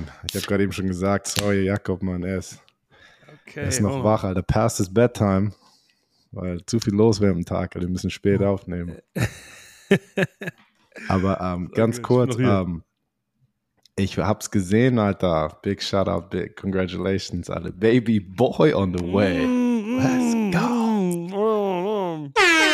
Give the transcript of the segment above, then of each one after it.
man. Ich habe gerade eben schon gesagt, sorry, Jakob, Mann, er ist noch wach, Alter. Past his bedtime, weil zu viel los wäre am Tag. Wir müssen spät aufnehmen. Aber ganz kurz, ich hab's gesehen, Alter. Big shout out, big congratulations, Alter. Baby boy on the way. Let's go.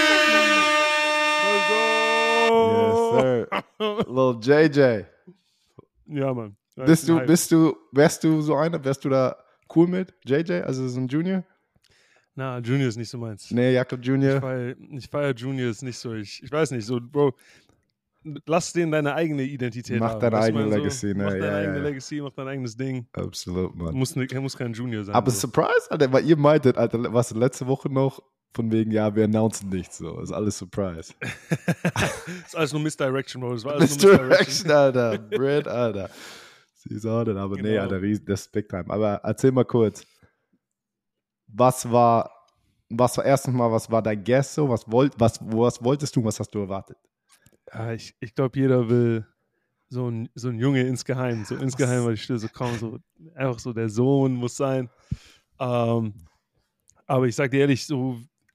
Yes, sir. Little JJ. Ja, Mann. Wärst du so einer? Wärst du da cool mit, JJ? Also so ein Junior? Na, Junior ist nicht so meins. Nee, Jakob Junior. Ich feiere Junior ist nicht so. Ich weiß nicht, so, Bro, lass denen deine eigene Identität haben. Mach deine eigene Legacy, ne? Mach deine eigene Legacy, mach dein eigenes Ding. Absolut, Mann. Er muss kein Junior sein. Aber Surprise, Alter, weil ihr meintet, Alter, was letzte Woche noch, von wegen, ja, wir announcen nichts, so. Das ist alles Surprise. Das ist alles nur Misdirection, Bro. Das war alles Misdirection, Alter. Brad, Alter. Sie sagen, aber genau. Nee, Alter, das ist Big Time. Aber erzähl mal kurz, was war erstens mal, was war dein Guess so? Was wolltest du, was hast du erwartet? Ja, ich glaube, jeder will so ein Junge insgeheim, weil ich still so kaum so, einfach so der Sohn muss sein. Aber ich sag dir ehrlich, so,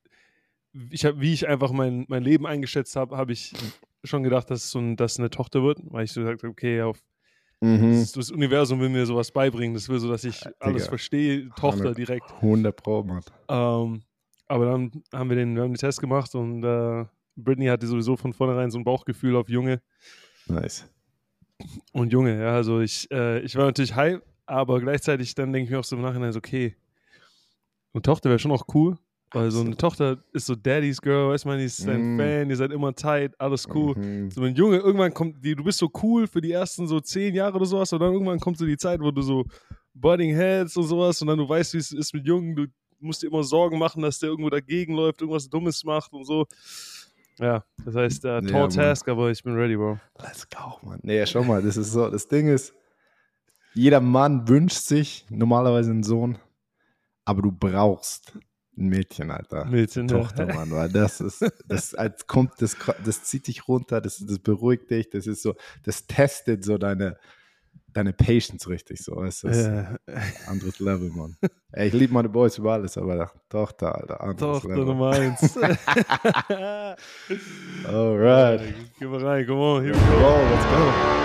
wie ich einfach mein Leben eingeschätzt habe ich schon gedacht, dass es eine Tochter wird, weil ich so gesagt habe, okay, das Universum will mir sowas beibringen, das will so, dass ich alles verstehe, Tochter direkt. 100 Pro, Mann. Aber dann haben wir den Test gemacht und Brittany hatte sowieso von vornherein so ein Bauchgefühl auf Junge. Nice. Und Junge, ja, also ich war natürlich hype, aber gleichzeitig dann denke ich mir auch so im Nachhinein so, okay, eine Tochter wäre schon auch cool, weil so eine Tochter ist so Daddy's Girl, weißt du, die ist dein Fan, ihr seid immer tight, alles cool. So ein Junge, irgendwann kommt, du bist so cool für die ersten so 10 Jahre oder sowas und dann irgendwann kommt so die Zeit, wo du so Budding Heads und sowas und dann du weißt, wie es ist mit Jungen, du musst dir immer Sorgen machen, dass der irgendwo dagegen läuft, irgendwas Dummes macht und so. Ja, das heißt, tall task, aber ich bin ready, Bro. Let's go, Mann. Nee, schau mal, das ist so, das Ding ist, jeder Mann wünscht sich normalerweise einen Sohn, aber du brauchst ein Mädchen, Alter. Tochter, Mann, weil das zieht dich runter, das beruhigt dich, das ist so, das testet so deine Patience richtig, so, weißt du, das ist ein anderes Level, Mann. Ey, ich liebe meine Boys über alles, aber Tochter, Alter, anderes Tochter Level. Nummer 1. Alright. Geh mal rein, come on, here we go. Let's go.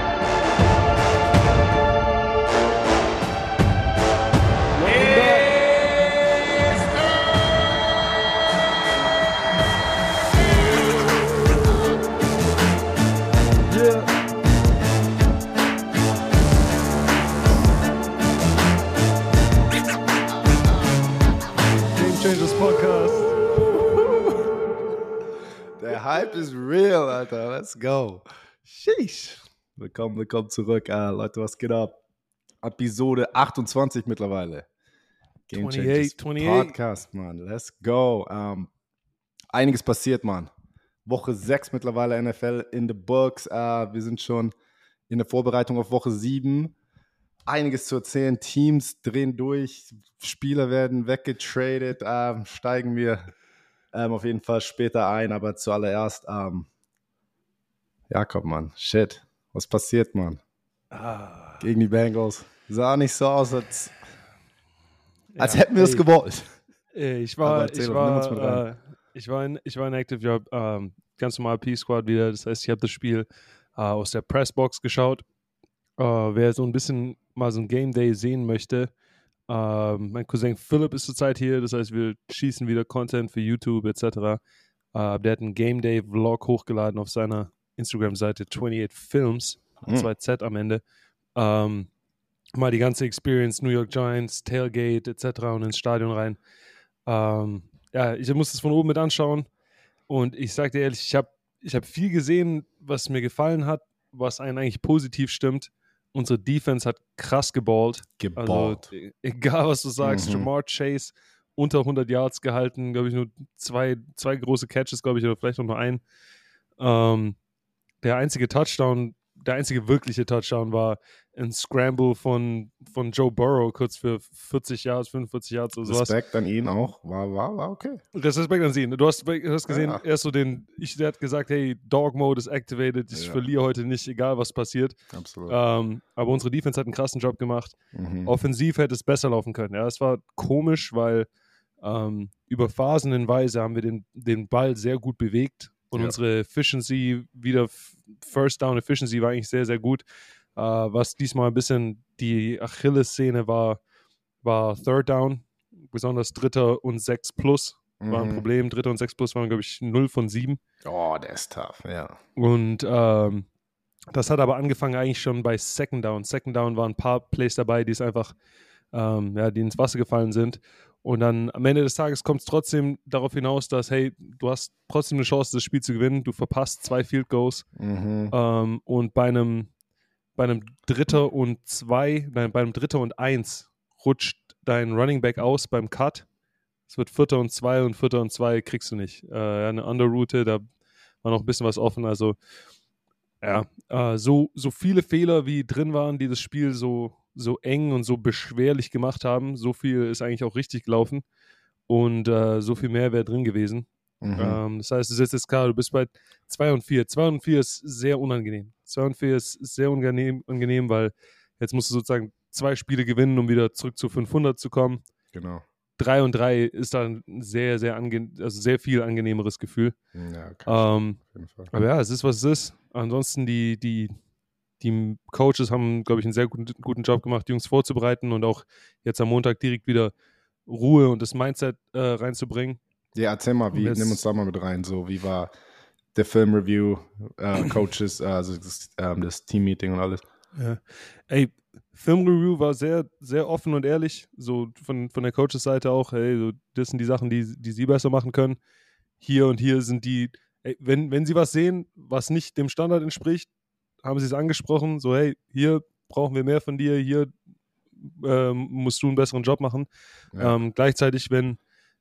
Der Hype ist real, Alter. Let's go. Sheesh. Willkommen zurück. Leute, was geht ab? Episode 28 mittlerweile. Game Changers 28. Podcast, Mann. Let's go. Einiges passiert, Mann. Woche 6 mittlerweile NFL in the books. Wir sind schon in der Vorbereitung auf Woche 7. Einiges zu erzählen. Teams drehen durch. Spieler werden weggetradet. Steigen wir auf jeden Fall später ein, aber zuallererst, Jakob, Mann, shit, was passiert, Mann? Gegen die Bengals. Sah nicht so aus, als hätten wir es gewollt. Ich war in Active Job, ganz normal P-Squad wieder, das heißt, ich habe das Spiel aus der Pressbox geschaut. Wer so ein bisschen mal so ein Game Day sehen möchte, mein Cousin Philipp ist zurzeit hier, das heißt, wir schießen wieder Content für YouTube etc. Der hat einen Game Day Vlog hochgeladen auf seiner Instagram-Seite 28 Films, 2Z am Ende. Mal die ganze Experience, New York Giants, Tailgate etc. und ins Stadion rein. Ich muss es von oben mit anschauen und ich sage dir ehrlich, ich hab viel gesehen, was mir gefallen hat, was einen eigentlich positiv stimmt. Unsere Defense hat krass geballt. Also, egal, was du sagst, Jamar Chase unter 100 Yards gehalten, glaube ich, nur zwei große Catches, glaube ich, oder vielleicht auch nur ein. Der einzige Touchdown, der einzige wirkliche Touchdown war ein Scramble von Joe Burrow, kurz für 40 Yards, 45 Yards oder sowas. Respekt an ihn auch, war okay. Respekt an ihn. Du hast gesehen, Ja. er ist so der hat gesagt, hey, Dog Mode ist activated, ich verliere heute nicht, egal was passiert. Absolut. Aber unsere Defense hat einen krassen Job gemacht. Offensiv hätte es besser laufen können. Ja, es war komisch, weil über phasenweise haben wir den Ball sehr gut bewegt und unsere Efficiency, wieder First Down Efficiency war eigentlich sehr, sehr gut. Was diesmal ein bisschen die Achillessehne war Third Down, besonders 3. und 6 plus war ein Problem. 3. und 6 plus waren, glaube ich, 0 von 7. Oh, der ist tough, ja. Und das hat aber angefangen eigentlich schon bei Second Down. Second Down waren ein paar Plays dabei, die es einfach, die ins Wasser gefallen sind. Und dann am Ende des Tages kommt es trotzdem darauf hinaus, dass, hey, du hast trotzdem eine Chance, das Spiel zu gewinnen. Du verpasst 2 Field Goals. Und bei einem 3. und 1 rutscht dein Running Back aus beim Cut. Es wird 4. und 2 und 4. und 2 kriegst du nicht. Eine Underroute, da war noch ein bisschen was offen. Also, so viele Fehler wie drin waren, die das Spiel so eng und so beschwerlich gemacht haben, so viel ist eigentlich auch richtig gelaufen und so viel mehr wäre drin gewesen. Das heißt, du sitzt jetzt klar, du bist bei 2 und 4. 2 und 4 ist sehr unangenehm. 2 und 4 ist sehr unangenehm, weil jetzt musst du sozusagen 2 Spiele gewinnen, um wieder zurück zu 500 zu kommen. Genau. 3 und 3 ist dann ein sehr, sehr sehr viel angenehmeres Gefühl. Ja, auf jeden Fall. Aber ja, es ist, was es ist. Ansonsten die Coaches haben, glaube ich, einen sehr guten Job gemacht, die Jungs vorzubereiten und auch jetzt am Montag direkt wieder Ruhe und das Mindset reinzubringen. Ja, erzähl mal, nimm uns da mal mit rein. So, wie war der Film-Review, Coaches, also das Team-Meeting und alles? Ja. Ey, Film-Review war sehr, sehr offen und ehrlich, so von der Coaches-Seite auch, hey, so, das sind die Sachen, die sie besser machen können. Hier und hier sind die, ey, wenn sie was sehen, was nicht dem Standard entspricht, haben sie es angesprochen, so hey, hier brauchen wir mehr von dir, hier musst du einen besseren Job machen. Ja. Gleichzeitig, wenn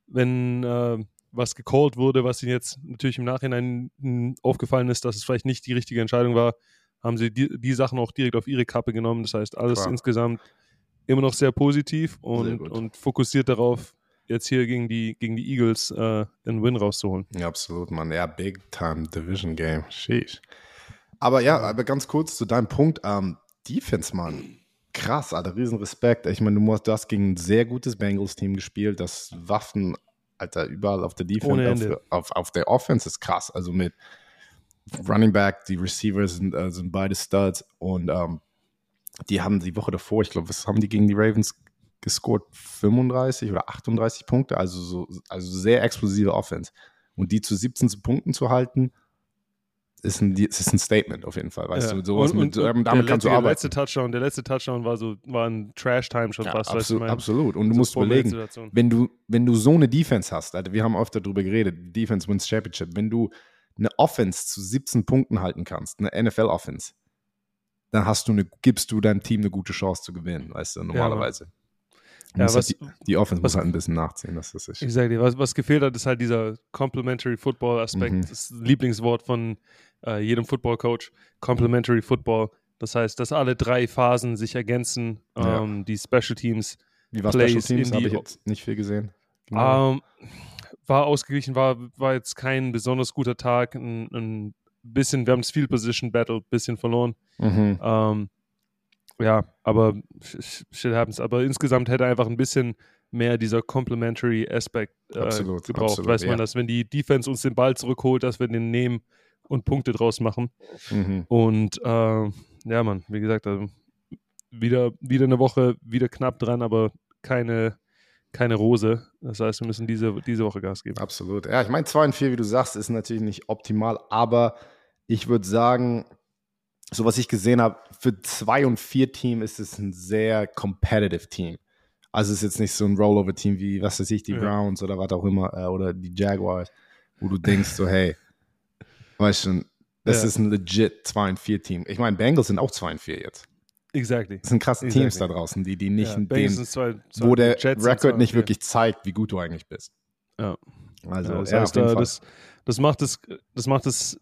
was gecallt wurde, was ihnen jetzt natürlich im Nachhinein aufgefallen ist, dass es vielleicht nicht die richtige Entscheidung war, haben sie die Sachen auch direkt auf ihre Kappe genommen. Das heißt, alles insgesamt immer noch sehr positiv und fokussiert darauf, jetzt hier gegen die Eagles den Win rauszuholen. Ja, absolut, Mann. Ja, Big-Time Division Game. Sheesh. Aber ganz kurz zu deinem Punkt. Defense, Mann. Krass, Alter, riesen Respekt. Ich meine, du hast gegen ein sehr gutes Bengals-Team gespielt, das Waffen, Alter, überall auf der Defense, auf der Offense ist krass. Also mit Running Back, die Receivers sind beide Studs und die haben die Woche davor, ich glaube, was haben die gegen die Ravens gescored? 35 oder 38 Punkte, also sehr explosive Offense. Und die zu 17 Punkten zu halten, ist ein Statement auf jeden Fall, weißt du. Sowas damit kannst du arbeiten. Der letzte Touchdown war ein Trash-Time schon fast. Absolut. Und du musst überlegen, wenn du so eine Defense hast, Alter, wir haben öfter darüber geredet, Defense wins Championship, wenn du eine Offense zu 17 Punkten halten kannst, eine NFL-Offense, dann gibst du deinem Team eine gute Chance zu gewinnen, weißt du, normalerweise. Die Offense muss halt ein bisschen nachziehen. Das ist ich sage dir, was gefehlt hat, ist halt dieser Complementary Football-Aspekt, das Lieblingswort von jedem Football-Coach, Complementary Football. Das heißt, dass alle 3 Phasen sich ergänzen, die Special Teams. Wie war Special Teams? Habe ich jetzt nicht viel gesehen. War ausgeglichen, war jetzt kein besonders guter Tag. Ein bisschen, wir haben das Field Position Battle ein bisschen verloren. Aber shit happens. Aber insgesamt hätte einfach ein bisschen mehr dieser Complementary Aspekt gebraucht. Absolut, Weiß man, dass wenn die Defense uns den Ball zurückholt, dass wir den nehmen und Punkte draus machen. Und Mann, wie gesagt, wieder eine Woche, wieder knapp dran, aber keine Rose. Das heißt, wir müssen diese Woche Gas geben. Absolut. Ja, ich meine, 2 und 4, wie du sagst, ist natürlich nicht optimal, aber ich würde sagen, so was ich gesehen habe, für 2 und 4 Team ist es ein sehr competitive Team. Also es ist jetzt nicht so ein Rollover-Team wie, was weiß ich, die Browns oder was auch immer, oder die Jaguars, wo du denkst so, hey, weißt du, das ist ein legit 2 und 4 Team. Ich meine, Bengals sind auch 2 und 4 jetzt. Exactly. Das sind krasse Teams da draußen, die nicht wo der Record nicht wirklich zeigt, wie gut du eigentlich bist. Ja. Also, das heißt, das macht es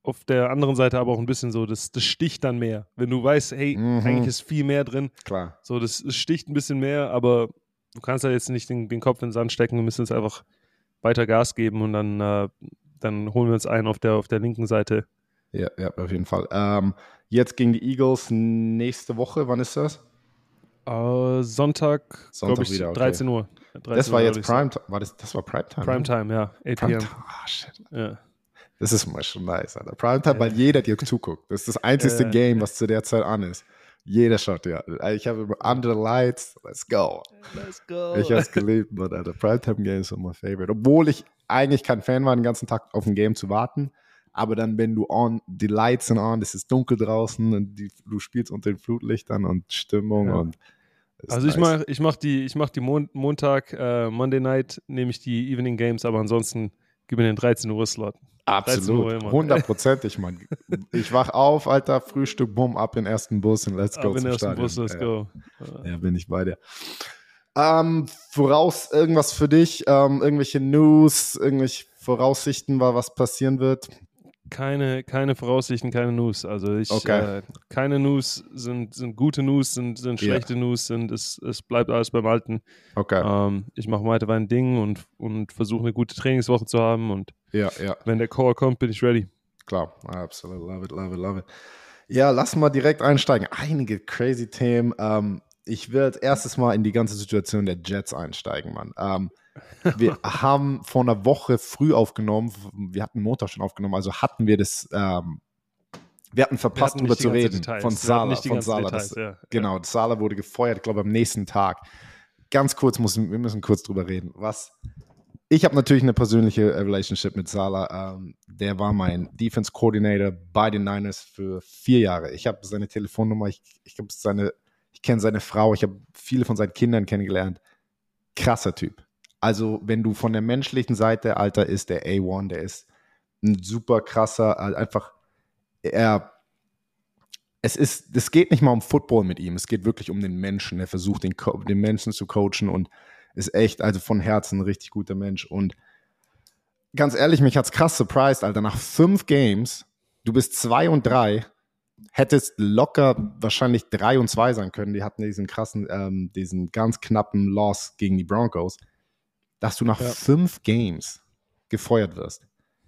auf der anderen Seite aber auch ein bisschen so, das sticht dann mehr. Wenn du weißt, hey, eigentlich ist viel mehr drin. Klar. So, das sticht ein bisschen mehr, aber du kannst ja jetzt nicht den Kopf in den Sand stecken, wir müssen jetzt einfach weiter Gas geben und dann holen wir uns einen auf der linken Seite. Ja, auf jeden Fall. Jetzt gegen die Eagles nächste Woche, wann ist das? Sonntag glaube ich, wieder, okay. 13 Uhr. 13 das war Uhr, jetzt Primetime. Das war Primetime? Primetime, ja. 8 p.m. Shit. Ja. Das ist mal schon nice, Alter. Primetime, weil jeder dir zuguckt. Das ist das einzige Game, was zu der Zeit an ist. Jeder schaut dir. Ich habe immer Under the Lights. Let's go. Ich habe es geliebt, Mann, Alter. Primetime Games sind mein Favorite. Obwohl ich eigentlich kein Fan war, den ganzen Tag auf ein Game zu warten. Aber dann, wenn du die Lights sind on, es ist dunkel draußen und du spielst unter den Flutlichtern und Stimmung und also nice. ich mach die Montag, Monday Night nehme ich die Evening Games, aber ansonsten gib mir den 13 Uhr Slot. Absolut, 100%, Mann. Ich wach auf, Alter, Frühstück, bumm, ab in den ersten Bus und let's go zum Stadion. Bus, let's go. Ja, bin ich bei dir. Voraus irgendwas für dich, irgendwelche News, irgendwelche Voraussichten, was passieren wird? Keine Voraussichten, keine News. Also keine News sind gute News, sind schlechte News, es bleibt alles beim Alten. Okay. Ich mache weiter mein Ding und versuche eine gute Trainingswoche zu haben und wenn der Call kommt, bin ich ready. Klar, absolut, love it. Ja, lass mal direkt einsteigen. Einige crazy Themen. Ich will als erstes mal in die ganze Situation der Jets einsteigen, Mann. Wir haben vor einer Woche früh aufgenommen, wir hatten Montag schon aufgenommen, also hatten wir das, wir hatten verpasst, darüber zu reden, von Saleh. Genau, Saleh wurde gefeuert, ich glaube am nächsten Tag. Ganz kurz, wir müssen kurz drüber reden. Ich habe natürlich eine persönliche Relationship mit Saleh. Der war mein Defense Coordinator bei den Niners für 4 Jahre. Ich habe seine Telefonnummer, ich kenne seine Frau, ich habe viele von seinen Kindern kennengelernt. Krasser Typ. Also, wenn du von der menschlichen Seite, Alter, ist der A1, der ist ein super krasser, es geht nicht mal um Football mit ihm, es geht wirklich um den Menschen. Er versucht, den Menschen zu coachen und ist echt, also von Herzen ein richtig guter Mensch. Und ganz ehrlich, mich hat's krass surprised, Alter. Nach 5 Games, du bist 2-3, hättest locker wahrscheinlich 3-2 sein können. Die hatten diesen ganz knappen Loss gegen die Broncos. Dass du nach 5 Games gefeuert wirst.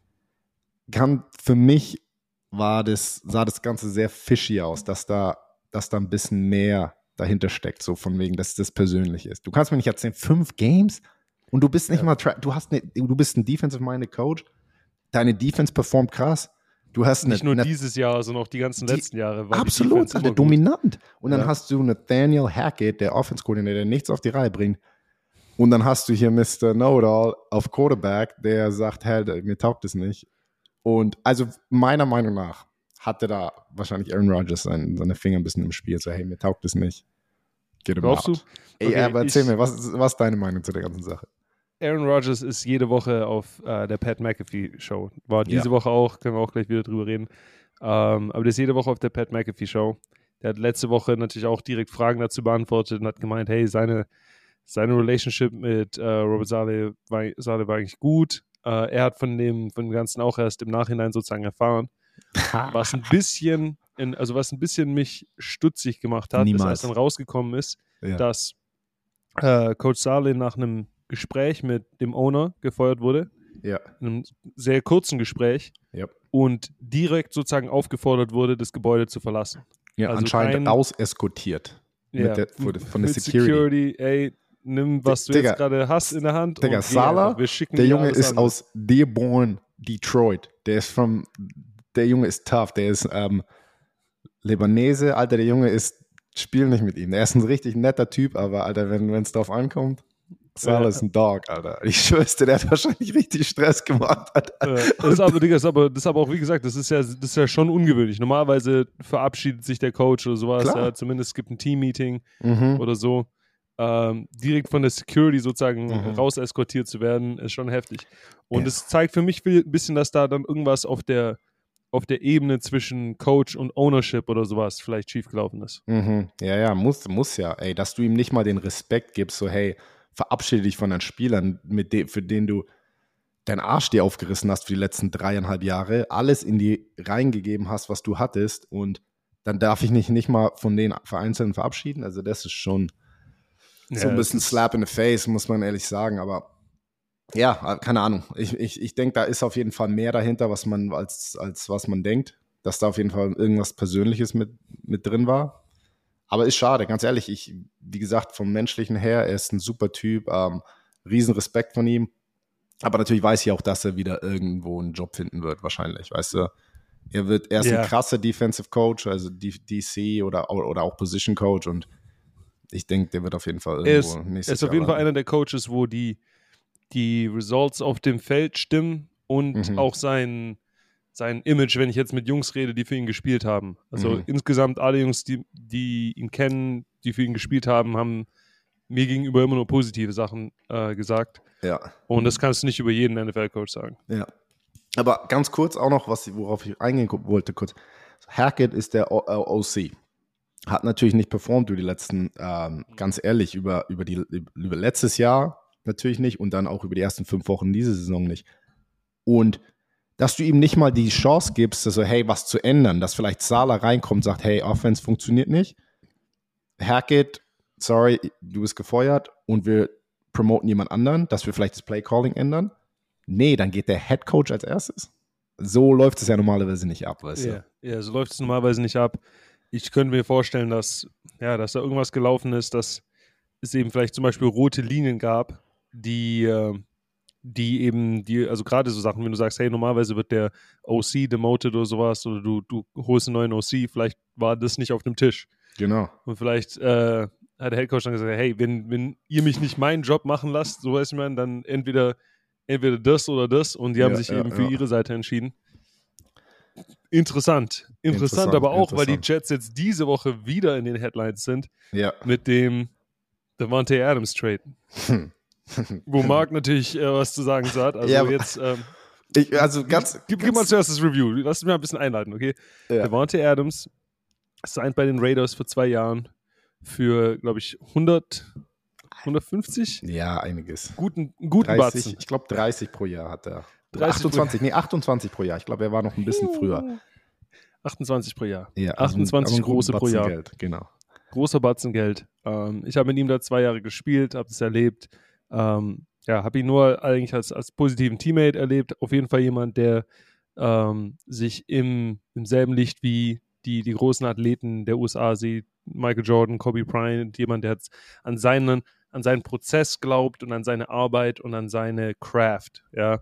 Für mich sah das Ganze sehr fishy aus, dass da ein bisschen mehr dahinter steckt, so von wegen, dass das persönlich ist. Du kannst mir nicht erzählen, 5 Games und du bist nicht mal, du bist ein Defensive-minded Coach, deine Defense performt krass. Du hast nicht nur dieses Jahr, sondern auch die ganzen letzten Jahre. Absolut, Alter, dominant. Und dann hast du Nathaniel Hackett, der Offense-Coordinator, der nichts auf die Reihe bringt. Und dann hast du hier Mr. Know-it-all auf Quarterback, der sagt, hey, mir taugt es nicht. Und also meiner Meinung nach hatte da wahrscheinlich Aaron Rodgers seine Finger ein bisschen im Spiel. So, hey, mir taugt es nicht. Get him out. Glaubst du? Ey, aber erzähl mir, was ist deine Meinung zu der ganzen Sache? Aaron Rodgers ist jede Woche auf der Pat McAfee Show. War diese Woche auch, können wir auch gleich wieder drüber reden. Aber der ist jede Woche auf der Pat McAfee Show. Der hat letzte Woche natürlich auch direkt Fragen dazu beantwortet und hat gemeint, hey, seine Relationship mit Robert Saleh war eigentlich gut. Er hat von dem Ganzen auch erst im Nachhinein sozusagen erfahren. Was ein bisschen mich stutzig gemacht hat, ist, als dann rausgekommen ist, dass Coach Saleh nach einem Gespräch mit dem Owner gefeuert wurde. Ja. In einem sehr kurzen Gespräch. Ja. Und direkt sozusagen aufgefordert wurde, das Gebäude zu verlassen. Ja, also anscheinend rauseskortiert. Von der Security. Ey, nimm, was du jetzt gerade hast in der Hand. Digga, Saleh, der Junge ist aus Dearborn, Detroit. Der Junge ist tough. Der ist Libanese. Alter, der Junge spiel nicht mit ihm. Der ist ein richtig netter Typ, aber Alter, wenn es drauf ankommt, Saleh ist ein Dog, Alter. Ich schwör's dir, der hat wahrscheinlich richtig Stress gemacht. Das ist aber auch, wie gesagt, das ist ja schon ungewöhnlich. Normalerweise verabschiedet sich der Coach oder sowas. Ja, zumindest es gibt ein Team-Meeting oder so. Direkt von der Security sozusagen raus eskortiert zu werden, ist schon heftig. Und es zeigt für mich ein bisschen, dass da dann irgendwas auf der Ebene zwischen Coach und Ownership oder sowas vielleicht schiefgelaufen ist. Ja, muss ja. Ey, dass du ihm nicht mal den Respekt gibst, so hey, verabschiede dich von deinen Spielern, für den du deinen Arsch dir aufgerissen hast für die letzten 3,5 Jahre, alles in die reingegeben hast, was du hattest, und dann darf ich nicht mal von den Vereinzelten verabschieden. Also das ist schon so ein bisschen Slap in the face, muss man ehrlich sagen. Aber ja, keine Ahnung. Ich denke, da ist auf jeden Fall mehr dahinter, als was man denkt. Dass da auf jeden Fall irgendwas Persönliches mit drin war. Aber ist schade, ganz ehrlich. Wie gesagt, vom Menschlichen her, er ist ein super Typ. Riesen Respekt von ihm. Aber natürlich weiß ich auch, dass er wieder irgendwo einen Job finden wird, wahrscheinlich, weißt du. Er ist ein krasser Defensive Coach, also DC oder auch Position Coach, und ich denke, der wird auf jeden Fall irgendwo nächstes Jahr. Er ist auf jeden Fall einer der Coaches, wo die Results auf dem Feld stimmen und auch sein Image, wenn ich jetzt mit Jungs rede, die für ihn gespielt haben. Also insgesamt alle Jungs, die ihn kennen, die für ihn gespielt haben, haben mir gegenüber immer nur positive Sachen gesagt. Ja. Und das kannst du nicht über jeden NFL-Coach sagen. Ja. Aber ganz kurz auch noch, worauf ich eingehen wollte, kurz. Hackett ist der OC. Hat natürlich nicht performt über die letzten, ganz ehrlich, über letztes Jahr natürlich nicht und dann auch über die ersten 5 Wochen diese Saison nicht. Und dass du ihm nicht mal die Chance gibst, also hey, was zu ändern, dass vielleicht Saleh reinkommt und sagt, hey, Offense funktioniert nicht. Hackett, sorry, du bist gefeuert und wir promoten jemand anderen, dass wir vielleicht das Play-Calling ändern. Nee, dann geht der Head Coach als erstes. So läuft es ja normalerweise nicht ab, weißt du? Ja, so läuft es normalerweise nicht ab. Ich könnte mir vorstellen, dass da irgendwas gelaufen ist, dass es eben vielleicht zum Beispiel rote Linien gab, die also gerade so Sachen, wenn du sagst, hey, normalerweise wird der OC demoted oder sowas, oder du holst einen neuen OC, vielleicht war das nicht auf dem Tisch. Genau. Und vielleicht hat der Headcoach dann gesagt, hey, wenn ihr mich nicht meinen Job machen lasst, so weiß man, dann entweder das oder das, und die haben sich eben für ihre Seite entschieden. Interessant, aber auch, weil die Jets jetzt diese Woche wieder in den Headlines sind mit dem Davante Adams Trade. Wo Mark natürlich was zu sagen hat. Also jetzt gib mal zuerst das Review. Lass mich mal ein bisschen einleiten, okay? Ja. Davante Adams signed bei den Raiders für 2 Jahren für, glaube ich, 150? Ja, einiges. Guten 30, Batzen. Ich glaube, 30 pro Jahr hat er. 28 pro Jahr. Ich glaube, er war noch ein bisschen früher. 28 pro Jahr. Ja, 28 große pro Jahr. Geld, genau. Großer Batzen Geld. Ich habe mit ihm da 2 Jahre gespielt, habe es erlebt. Habe ihn nur eigentlich als positiven Teammate erlebt. Auf jeden Fall jemand, der sich im selben Licht wie die großen Athleten der USA sieht. Michael Jordan, Kobe Bryant, jemand, der an seinen Prozess glaubt und an seine Arbeit und an seine Craft. Ja.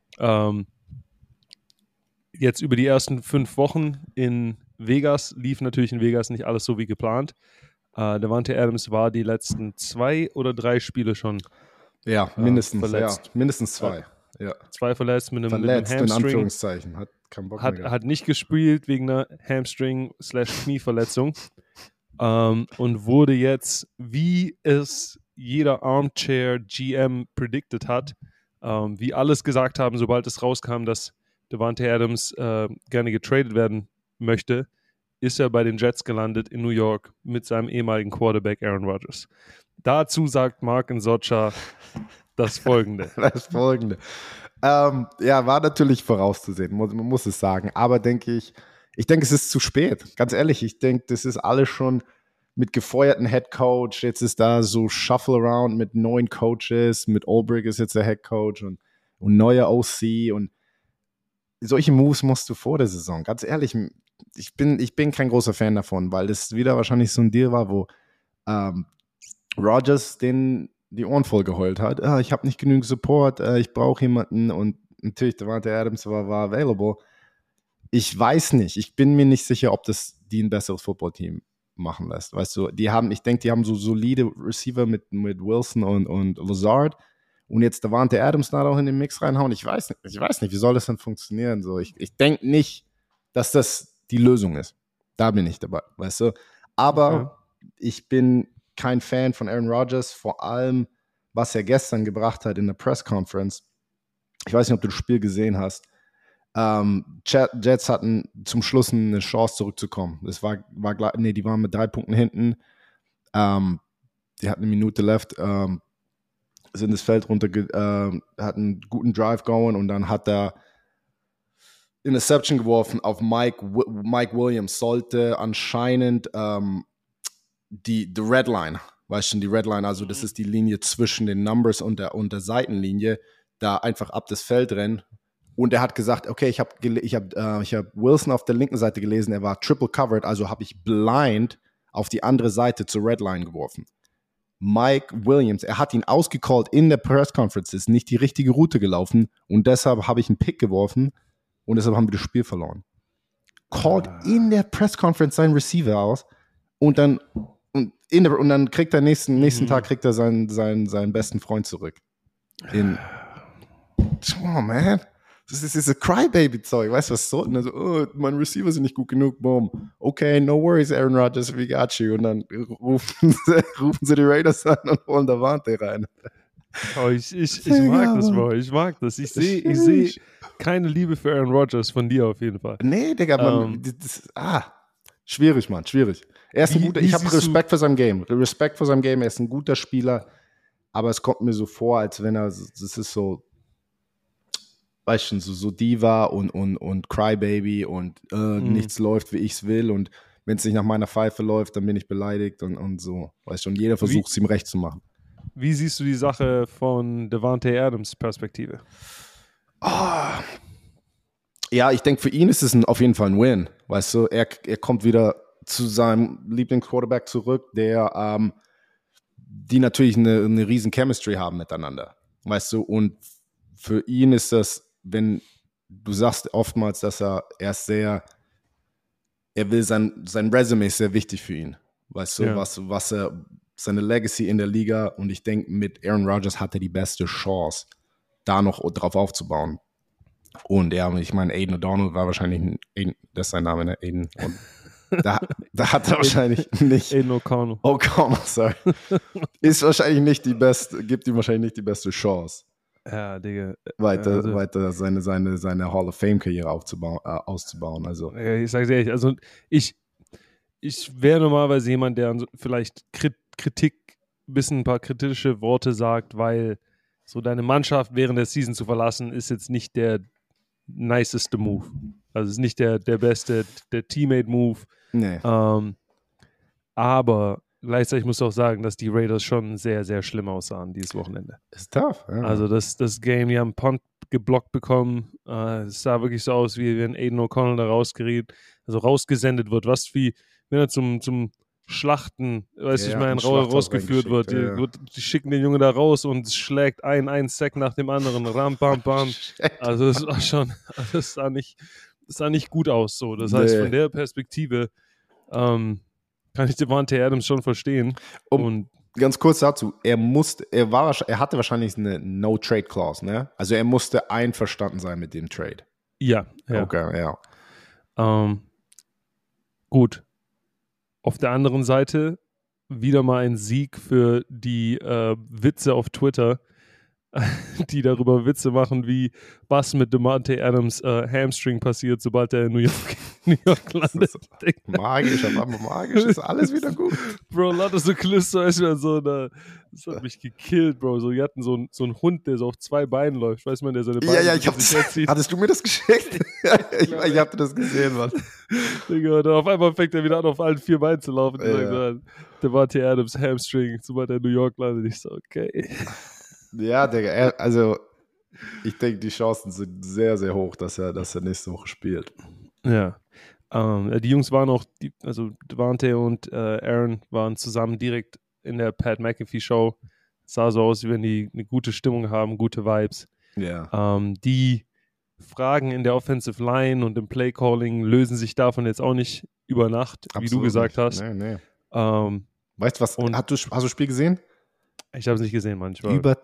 Jetzt über die ersten 5 Wochen in Vegas lief natürlich in Vegas nicht alles so wie geplant. Davante Adams war die letzten 2 oder 3 Spiele schon mindestens verletzt. Ja, mindestens 2. Ja. 2 verletzt mit einem Hamstring. In Anführungszeichen. Hat keinen Bock mehr. Hat nicht gespielt wegen einer Hamstring/Knieverletzung und wurde jetzt, wie es jeder Armchair-GM predicted hat, wie alles gesagt haben, sobald es rauskam, dass Davante Adams gerne getradet werden möchte, ist er bei den Jets gelandet in New York mit seinem ehemaligen Quarterback Aaron Rodgers. Dazu sagt Mark Nzocha das Folgende. War natürlich vorauszusehen, man muss es sagen. Aber ich denke, es ist zu spät. Ganz ehrlich, ich denke, das ist alles schon mit gefeuerten Head Coach. Jetzt ist da so Shuffle Around mit neuen Coaches. Mit Ulbrich ist jetzt der Head Coach und neuer OC. Und solche Moves musst du vor der Saison. Ganz ehrlich, ich bin kein großer Fan davon, weil das wieder wahrscheinlich so ein Deal war, wo Rodgers die Ohren voll geheult hat. Ich habe nicht genügend Support, ich brauche jemanden, und natürlich Davante Adams war available. Ich weiß nicht, ich bin mir nicht sicher, ob das die ein besseres Footballteam machen lässt. Weißt du, die haben so solide Receiver mit Wilson und Lazard, und jetzt Davante Adams da auch in den Mix reinhauen. Ich weiß nicht, wie soll das denn funktionieren? So, ich denke nicht, dass das die Lösung ist. Da bin ich dabei, weißt du. Aber ich bin kein Fan von Aaron Rodgers, vor allem, was er gestern gebracht hat in der Press Conference. Ich weiß nicht, ob du das Spiel gesehen hast. Jets hatten zum Schluss eine Chance zurückzukommen. Die waren mit 3 Punkten hinten. Die hatten eine Minute left. sind das Feld runter, hat einen guten Drive going und dann hat er Interception geworfen auf Mike Williams. Sollte anscheinend die Red Line, weißt du, die Red Line, also das ist die Linie zwischen den Numbers und der Seitenlinie, da einfach ab das Feld rennen. Und er hat gesagt, okay, ich hab Wilson auf der linken Seite gelesen, er war triple covered, also habe ich blind auf die andere Seite zur Red Line geworfen. Mike Williams, er hat ihn ausgecallt in der Press Conference, ist nicht die richtige Route gelaufen und deshalb habe ich einen Pick geworfen und deshalb haben wir das Spiel verloren. Called in der Press Conference seinen Receiver aus und dann kriegt er nächsten Tag kriegt er seinen besten Freund zurück. Come on, man. Das ist dieses Crybaby-Zeug, weißt du, was so? Und dann so, oh, meine Receiver sind nicht gut genug, boom. Okay, no worries, Aaron Rodgers, we got you. Und dann rufen sie die Raiders an und holen Davante rein. Oh, ich mag das, Bro. Ich mag das. Ich sehe keine Liebe für Aaron Rodgers von dir auf jeden Fall. Nee, Digga, schwierig, Mann, schwierig. Er ist ein guter, ich habe Respekt vor seinem Game. Respekt vor seinem Game, er ist ein guter Spieler, aber es kommt mir so vor, als wenn das ist so, weißt du, so Diva und Crybaby und nichts läuft, wie ich es will und wenn es nicht nach meiner Pfeife läuft, dann bin ich beleidigt und so, weißt du, und jeder versucht es ihm recht zu machen. Wie siehst du die Sache von Davante Adams Perspektive? Ja, ich denke, für ihn ist es auf jeden Fall ein Win, weißt du, er kommt wieder zu seinem Lieblingsquarterback zurück, die natürlich eine riesen Chemistry haben miteinander, weißt du, und für ihn ist das, wenn du sagst oftmals, dass er will sein Resume ist sehr wichtig für ihn, weißt du, was er, seine Legacy in der Liga und ich denke, mit Aaron Rodgers hat er die beste Chance, da noch drauf aufzubauen. Und ja, ich meine, Aiden O'Donnell war wahrscheinlich, das ist sein Name, ne? Aiden. Und da hat er wahrscheinlich nicht. Aiden O'Connell. O'Connell, sorry. Ist wahrscheinlich nicht gibt ihm wahrscheinlich nicht die beste Chance. Ja, Digga. Weiter seine Hall of Fame-Karriere auszubauen. Also. Ich sag's ehrlich, also ich wäre normalerweise jemand, der vielleicht Kritik, ein paar kritische Worte sagt, weil so deine Mannschaft während der Season zu verlassen, ist jetzt nicht der niceste Move. Also ist nicht der beste, der Teammate-Move. Nee. Aber gleichzeitig muss ich auch sagen, dass die Raiders schon sehr, sehr schlimm aussahen dieses Wochenende. Ist tough. Ja. Also das Game, die haben Punt geblockt bekommen. Es sah wirklich so aus, wie wenn Aiden O'Connell da rausgesendet wird. Was wie, wenn er zum Schlachten, weißt du, ich meine, rausgeführt wird. Die schicken den Jungen da raus und es schlägt einen Sack nach dem anderen. Ram, bam, bam. Also es war schon, das sah nicht gut aus. So. Das heißt, von der Perspektive kann ich Davante Adams schon verstehen. Und ganz kurz dazu, er hatte wahrscheinlich eine No-Trade-Clause, ne? Also er musste einverstanden sein mit dem Trade. Ja. Okay, ja. Gut. Auf der anderen Seite wieder mal ein Sieg für die Witze auf Twitter, die darüber Witze machen, wie was mit Davante Adams Hamstring passiert, sobald er in New York landet. Magisch, aber magisch ist alles wieder gut. Bro, lauter so Clips, das hat mich gekillt, Bro. So, die hatten so einen Hund, der so auf zwei Beinen läuft, weiß man, der seine Beine hattest du mir das geschickt? ich hab das gesehen, Mann. Digga, und auf einmal fängt er wieder an, auf allen vier Beinen zu laufen. Davante Adams Hamstring, sobald er in New York landet. Ich so, okay. Ja, Digga, also ich denke, die Chancen sind sehr, sehr hoch, dass er nächste Woche spielt. Ja. Die Jungs waren auch, also Davante und Aaron waren zusammen direkt in der Pat McAfee Show. Es sah so aus, wie wenn die eine gute Stimmung haben, gute Vibes. Ja. Die Fragen in der Offensive Line und im Play Calling lösen sich davon jetzt auch nicht über Nacht, Absolut wie du gesagt hast. Nee. Weißt du was? Hast du das Spiel gesehen? Ich habe es nicht gesehen, manchmal. Über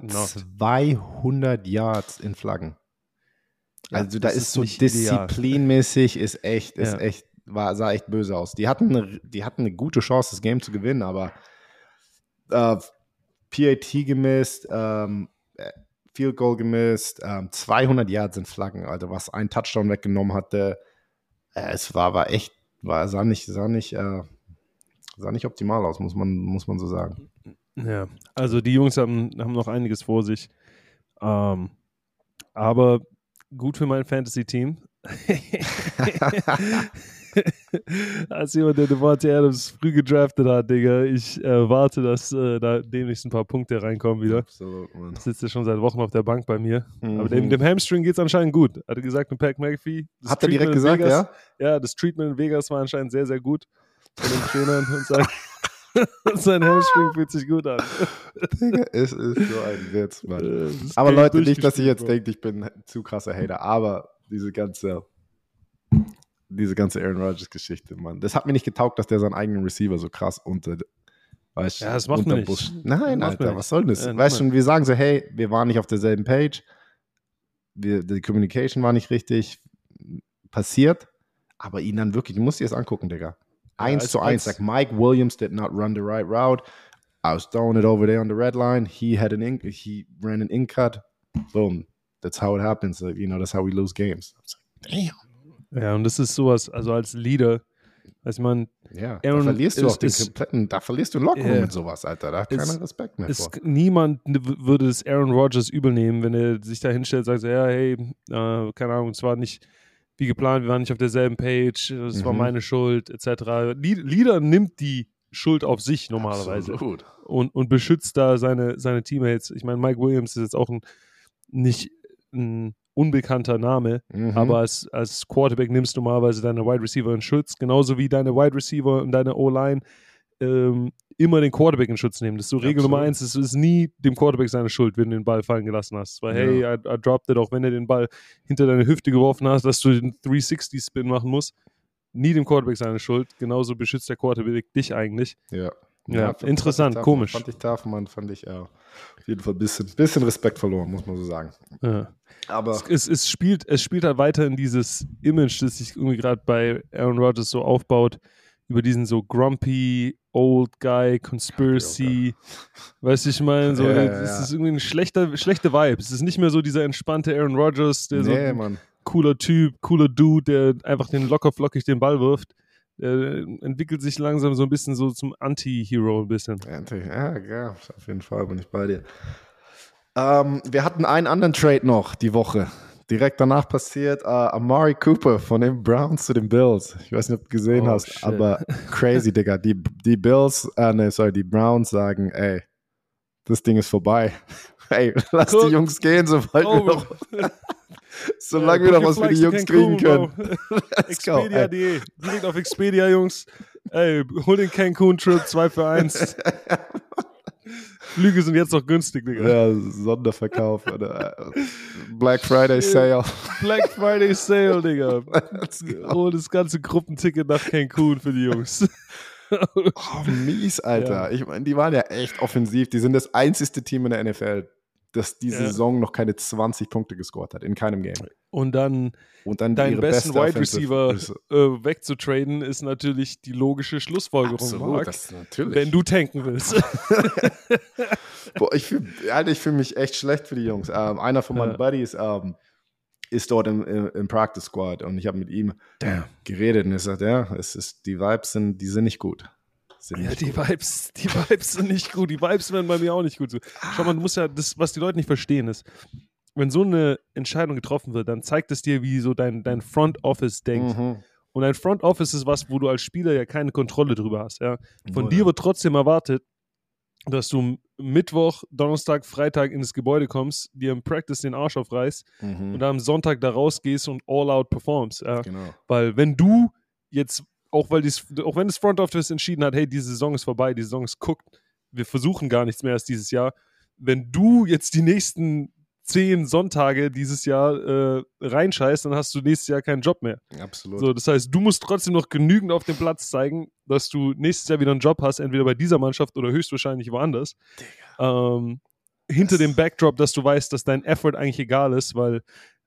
200 Yards in Flaggen. Ja, also da ist so disziplinmäßig, sah echt böse aus. Die hatten eine gute Chance, das Game zu gewinnen, aber PAT gemisst, Field Goal gemisst, 200 Yards in Flaggen, also was ein Touchdown weggenommen hatte. Es sah nicht optimal aus, muss man so sagen. Ja, also die Jungs haben noch einiges vor sich. Aber gut für mein Fantasy-Team. Als jemand, der Devontae Adams früh gedraftet hat, Digga, ich warte, dass da demnächst ein paar Punkte reinkommen wieder. Absolut, Mann. Sitzt ja schon seit Wochen auf der Bank bei mir. Aber dem Hamstring geht es anscheinend gut. Hat er gesagt, mit Pat McAfee. Hat er direkt gesagt, Vegas, ja? Ja, das Treatment in Vegas war anscheinend sehr, sehr gut von den Trainern und sein Hamstring fühlt sich gut an. Digga, es ist so ein Witz, Mann. Aber Leute, nicht, dass ihr jetzt denkt, ich bin ein zu krasser Hater, aber diese ganze Aaron Rodgers-Geschichte, Mann. Das hat mir nicht getaugt, dass der seinen eigenen Receiver so krass weißt, ja, das macht man nicht. Nein, Alter, was soll das? Weißt schon, wir sagen so, hey, wir waren nicht auf derselben Page, die Communication war nicht richtig passiert, aber ihn dann wirklich, du musst dir das angucken, Digga. 1:1, like Mike Williams did not run the right route. I was throwing it over there on the red line. He ran an in cut. Boom. That's how it happens. That's how we lose games. Like, damn. Ja, und das ist sowas, also als Leader, als man. Ja, da verlierst du auch den kompletten, da verlierst du locker mit sowas, Alter. Da hat keiner Respekt mehr vor. Niemand würde das Aaron Rodgers übel nehmen, wenn er sich da hinstellt und sagt, ja, hey, keine Ahnung, es war nicht wie geplant, wir waren nicht auf derselben Page, es war meine Schuld, etc. Leader nimmt die Schuld auf sich normalerweise. Absolut. Und beschützt da seine Teammates. Ich meine, Mike Williams ist jetzt auch nicht ein unbekannter Name, aber als Quarterback nimmst du normalerweise deine Wide Receiver in Schutz, genauso wie deine Wide Receiver und deine O-Line immer den Quarterback in Schutz nehmen. Das ist so Regel Nummer 1, es ist nie dem Quarterback seine Schuld, wenn du den Ball fallen gelassen hast. Weil, hey, I dropped it, auch wenn er den Ball hinter deine Hüfte geworfen hast, dass du den 360-Spin machen musst. Nie dem Quarterback seine Schuld. Genauso beschützt der Quarterback dich eigentlich. Ja, interessant, komisch. Fand ich auf jeden Fall ein bisschen Respekt verloren, muss man so sagen. Ja. Aber es spielt halt weiter in dieses Image, das sich irgendwie gerade bei Aaron Rodgers so aufbaut, über diesen so grumpy, old guy, Conspiracy, weißt du, ich meine, so, das ist irgendwie eine schlechte Vibe. Es ist nicht mehr so dieser entspannte Aaron Rodgers, der so ein cooler Typ, cooler Dude, der einfach den lockerflockig den Ball wirft. Entwickelt sich langsam so ein bisschen so zum Anti-Hero ein bisschen. Ja, auf jeden Fall bin ich bei dir. Wir hatten einen anderen Trade noch die Woche. Direkt danach passiert Amari Cooper von den Browns zu den Bills. Ich weiß nicht, ob du gesehen hast, shit. Aber crazy, Digga. Die die Browns sagen, ey, das Ding ist vorbei. Ey, lass die Jungs gehen, solange wir noch was für die Jungs kriegen können. Expedia.de. Direkt auf Expedia, Jungs. Ey, hol den Cancun-Trip 2 für 1. Flüge sind jetzt noch günstig, Digga. Ja, Sonderverkauf. Black Friday Sale. Black Friday Sale, Digga. Hol das ganze Gruppenticket nach Cancun für die Jungs. Mies, Alter. Ja. Ich meine, die waren ja echt offensiv. Die sind das einzigste Team in der NFL, das diese Saison noch keine 20 Punkte gescored hat, in keinem Game. Und dann deinen besten Wide Receiver wegzutraden, ist natürlich die logische Schlussfolgerung, absolut, Marc, das natürlich. Wenn du tanken willst. Boah, ich fühl mich echt schlecht für die Jungs. Einer von meinen Buddies ist dort im Practice Squad und ich habe mit ihm geredet und er sagt, die Vibes sind nicht gut. Die Vibes sind nicht gut. Die Vibes werden bei mir auch nicht gut. Schau mal, du musst ja, das, was die Leute nicht verstehen, ist, wenn so eine Entscheidung getroffen wird, dann zeigt es dir, wie so dein Front Office denkt. Und dein Front Office ist was, wo du als Spieler ja keine Kontrolle drüber hast. Ja? Von dir wird trotzdem erwartet, dass du Mittwoch, Donnerstag, Freitag ins Gebäude kommst, dir im Practice den Arsch aufreißt und am Sonntag da rausgehst und all out performst. Ja? Genau. Weil wenn du jetzt auch wenn das Front Office entschieden hat, hey, diese Saison ist vorbei, die Saison ist cooked, wir versuchen gar nichts mehr als dieses Jahr. Wenn du jetzt die nächsten 10 Sonntage dieses Jahr reinscheißt, dann hast du nächstes Jahr keinen Job mehr. Absolut. So, das heißt, du musst trotzdem noch genügend auf dem Platz zeigen, dass du nächstes Jahr wieder einen Job hast, entweder bei dieser Mannschaft oder höchstwahrscheinlich woanders. Hinter dem Backdrop, dass du weißt, dass dein Effort eigentlich egal ist, weil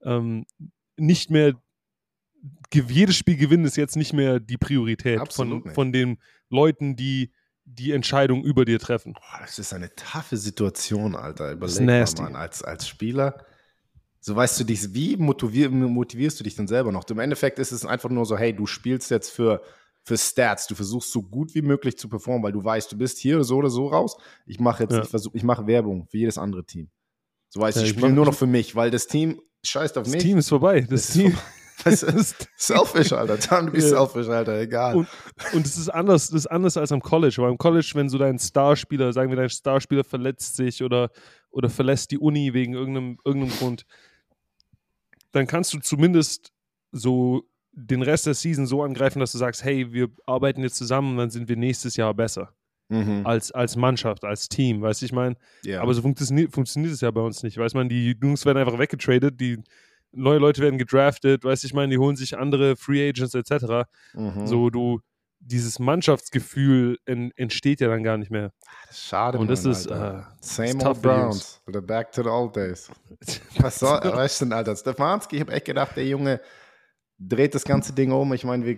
nicht mehr jedes Spiel gewinnen ist jetzt nicht mehr die Priorität von den Leuten, die Entscheidung über dir treffen. Boah, das ist eine taffe Situation, Alter. Überleg nasty. Mal, Mann, als Spieler. So weißt du dich, wie motivierst du dich denn selber noch? Im Endeffekt ist es einfach nur so, hey, du spielst jetzt für für Stats. Du versuchst so gut wie möglich zu performen, weil du weißt, du bist hier oder so raus. Ich mache Werbung für jedes andere Team. So weißt du, ich spiele nur noch für mich, weil das Team scheißt auf mich. Das Team ist vorbei. Das Team ist selfish, Alter. Time to be selfish, Alter. Egal. Und es ist anders, das ist anders als am College. Weil im College, wenn so dein Starspieler, sagen wir, dein Starspieler verletzt sich oder verlässt die Uni wegen irgendeinem Grund, dann kannst du zumindest so den Rest der Season so angreifen, dass du sagst, hey, wir arbeiten jetzt zusammen und dann sind wir nächstes Jahr besser. Als Mannschaft, als Team, weißt du, ich meine, aber so funktioniert es ja bei uns nicht, weiß man, die Jungs werden einfach weggetradet, die neue Leute werden gedraftet, weißt du, ich meine, die holen sich andere Free Agents etc. So, dieses Mannschaftsgefühl entsteht ja dann gar nicht mehr. Das ist schade, und das Mann, ist same old Browns, oder back to the old days. Weißt du denn, Alter, Stefanski, ich habe echt gedacht, der Junge dreht das ganze Ding um, ich meine,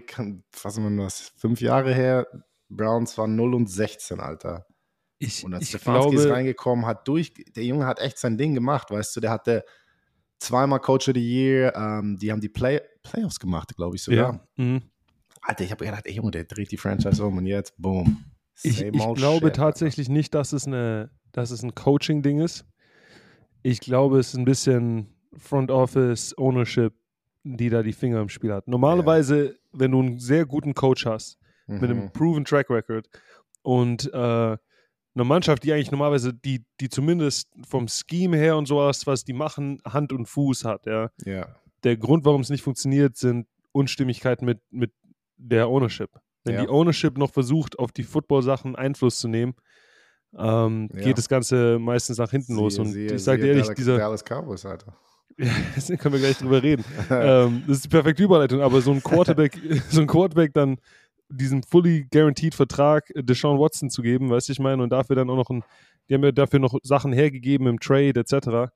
5 Jahre her, Browns waren 0-16, Alter. Und als Stefanski ist reingekommen, der Junge hat echt sein Ding gemacht, weißt du, der hatte 2-mal Coach of the Year, die haben die Playoffs gemacht, glaube ich sogar. Ja. Alter, ich habe gedacht, ey Junge, der dreht die Franchise um und jetzt, boom. Ich glaube tatsächlich nicht, dass es ein Coaching-Ding ist. Ich glaube, es ist ein bisschen Front Office Ownership, die da die Finger im Spiel hat. Normalerweise, wenn du einen sehr guten Coach hast, mit einem proven Track Record und eine Mannschaft, die eigentlich normalerweise, die zumindest vom Scheme her und sowas, was die machen, Hand und Fuß hat, ja. Der Grund, warum es nicht funktioniert, sind Unstimmigkeiten mit der Ownership. Wenn die Ownership noch versucht, auf die Football-Sachen Einfluss zu nehmen, geht das Ganze meistens nach hinten los. Und ich sage dir ehrlich, Dallas Cowboys, Alter. Jetzt können wir gleich drüber reden. Das ist die perfekte Überleitung, aber so ein Quarterback dann diesen fully guaranteed Vertrag Deshaun Watson zu geben, weißt du, ich meine, und dafür dann auch die haben ja dafür noch Sachen hergegeben im Trade etc.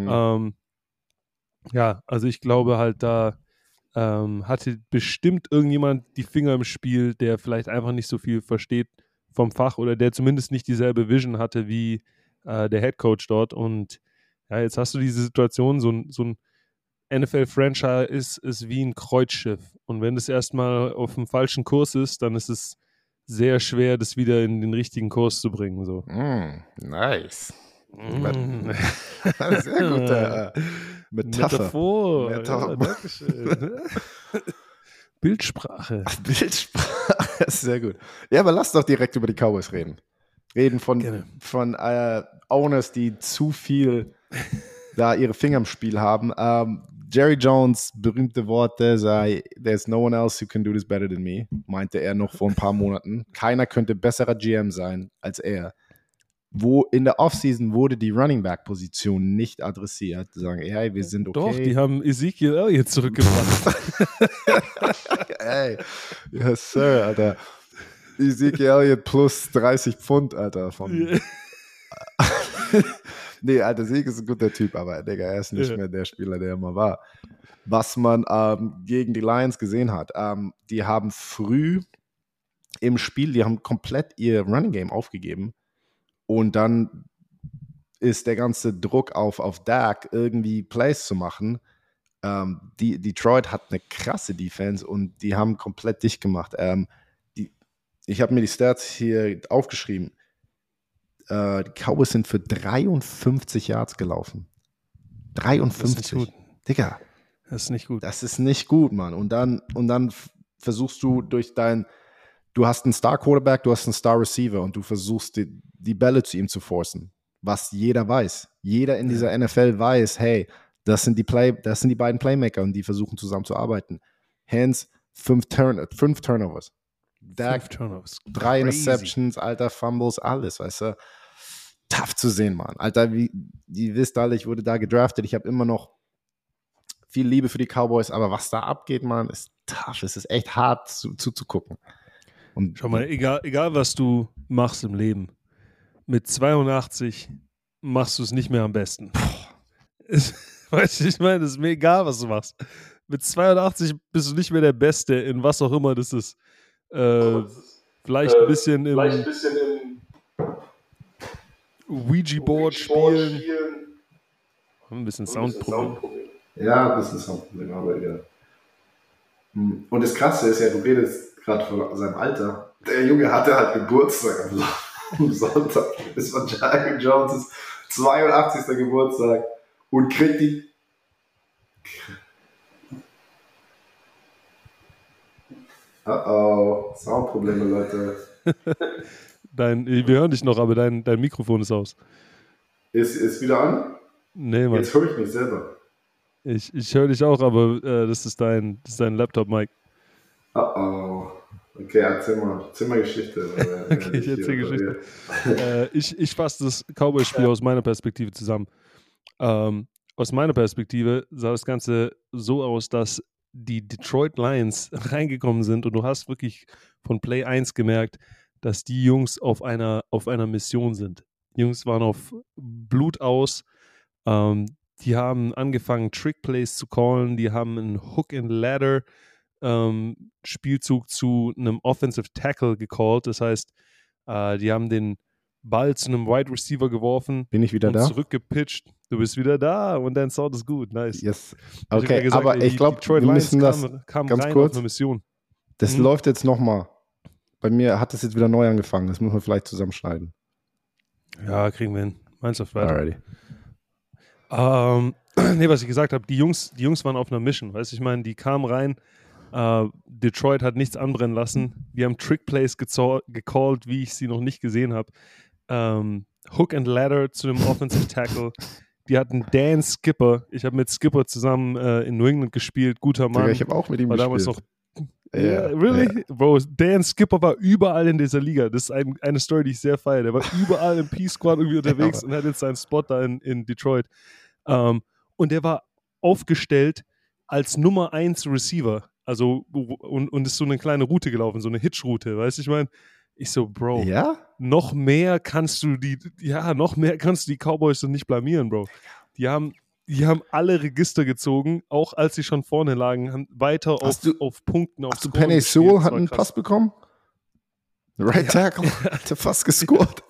Also ich glaube halt, da hatte bestimmt irgendjemand die Finger im Spiel, der vielleicht einfach nicht so viel versteht vom Fach oder der zumindest nicht dieselbe Vision hatte wie der Head Coach dort. Und ja, jetzt hast du diese Situation, so ein NFL-Franchise ist wie ein Kreuzschiff. Und wenn es erstmal auf dem falschen Kurs ist, dann ist es sehr schwer, das wieder in den richtigen Kurs zu bringen. So. Nice. Sehr gute Metaphor. Ja, Dankeschön. Bildsprache. Bildsprache, sehr gut. Ja, aber lass doch direkt über die Cowboys reden. Von Owners, die zu viel da ihre Finger im Spiel haben. Jerry Jones, berühmte Worte, sei, there's no one else who can do this better than me, meinte er noch vor ein paar Monaten. Keiner könnte besserer GM sein als er. Wo in der Offseason wurde die Running Back Position nicht adressiert. Die sagen, hey, wir sind okay. Doch, die haben Ezekiel Elliott zurückgebracht. Ey, yes sir, Alter. Ezekiel Elliott plus 30 Pfund, Alter. Nee, Alter, Zeke ist ein guter Typ, aber Digga, er ist nicht mehr der Spieler, der er immer war. Was man gegen die Lions gesehen hat, die haben früh im Spiel, die haben komplett ihr Running Game aufgegeben und dann ist der ganze Druck auf Dak, irgendwie Plays zu machen. Detroit hat eine krasse Defense und die haben komplett dicht gemacht. Ich habe mir die Stats hier aufgeschrieben. Die Cowboys sind für 53 Yards gelaufen. 53. Das ist nicht gut. Digga. Das ist nicht gut. Das ist nicht gut, Mann. Und dann versuchst du du hast einen Star-Quarterback, du hast einen Star-Receiver und du versuchst die Bälle zu ihm zu forcen. Was jeder weiß. Jeder in dieser NFL weiß, hey, das sind die beiden Playmaker und die versuchen zusammen zu arbeiten. Hence, 5 Turnovers. Dak, 3 Interceptions, Alter, Fumbles, alles, weißt du. Tough zu sehen, Mann. Alter, wie ihr wisst alle, ich wurde da gedraftet. Ich habe immer noch viel Liebe für die Cowboys, aber was da abgeht, Mann, ist tough. Es ist echt hart zuzugucken. Und schau mal, egal was du machst im Leben, mit 82 machst du es nicht mehr am besten. Weißt du, ich meine, es ist mir egal, was du machst. Mit 82 bist du nicht mehr der Beste in was auch immer das ist. Vielleicht ein bisschen im Ouija-Board spielen. Ein bisschen Soundproblem. Ja, ein bisschen Soundproblem, aber egal. Und das Krasse ist ja, du redest gerade von seinem Alter. Der Junge hatte halt Geburtstag am Sonntag. Das war Jerry Jones' 82. Geburtstag und kriegt die. Oh, Soundprobleme, Leute. Wir hören dich noch, aber dein Mikrofon ist aus. Ist wieder an? Nee, Mann. Jetzt höre ich mich selber. Ich höre dich auch, aber das ist dein Laptop-Mic. Oh. Okay, erzähl mal Geschichte. Okay, ich erzähle Geschichte. Ich fasse das Cowboys-Spiel aus meiner Perspektive zusammen. Aus meiner Perspektive sah das Ganze so aus, dass die Detroit Lions reingekommen sind und du hast wirklich von Play 1 gemerkt, dass die Jungs auf einer Mission sind. Die Jungs waren auf Blut aus. Die haben angefangen, Trick-Plays zu callen. Die haben einen Hook-and-Ladder Spielzug zu einem Offensive Tackle gecallt. Das heißt, die haben den Ball zu einem Wide Receiver geworfen. Bin ich wieder und da? Zurückgepitcht. Du bist wieder da und dein Sound ist gut. Nice. Yes. Okay, gesagt, aber ich glaube, wir müssen das kam ganz rein kurz. auf eine Mission. Das läuft jetzt nochmal. Bei mir hat das jetzt wieder neu angefangen. Das müssen wir vielleicht zusammenschneiden. Ja, kriegen wir hin. Meinst du weiter? Alrighty. Was ich gesagt habe, die Jungs waren auf einer Mission. Weißt du, ich meine, die kamen rein. Detroit hat nichts anbrennen lassen. Die haben Trick-Plays gecallt, wie ich sie noch nicht gesehen habe. Hook and Ladder zu dem Offensive Tackle. Die hatten Dan Skipper. Ich habe mit Skipper zusammen in New England gespielt. Guter Mann. Digga, ich habe auch mit ihm gespielt. Noch, really? Yeah. Bro, Dan Skipper war überall in dieser Liga. Das ist eine Story, die ich sehr feiere. Der war überall im P-Squad irgendwie unterwegs und hat jetzt seinen Spot da in Detroit. Und der war aufgestellt als Nummer 1 Receiver. Also, und ist so eine kleine Route gelaufen, so eine Hitch-Route, weißt du, ich meine, ich so, Bro, noch mehr kannst du die Cowboys nicht blamieren, Bro. Die haben alle Register gezogen, auch als sie schon vorne lagen, haben weiter auf Punkten, auf Hast du Penny Sewell hat einen Pass bekommen? Right Tackle, hat er fast gescored.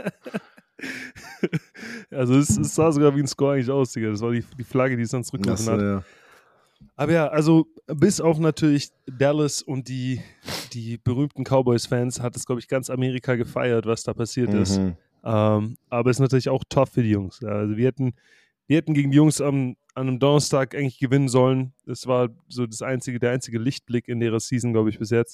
Also es sah sogar wie ein Score eigentlich aus, Digga. Das war die Flagge, die es dann zurückgerufen hat. Ja. Aber ja, also bis auf natürlich Dallas und die berühmten Cowboys-Fans hat es, glaube ich, ganz Amerika gefeiert, was da passiert ist. Aber es ist natürlich auch tough für die Jungs. Also wir hätten gegen die Jungs an einem Donnerstag eigentlich gewinnen sollen. Das war so der einzige Lichtblick in ihrer Season, glaube ich, bis jetzt.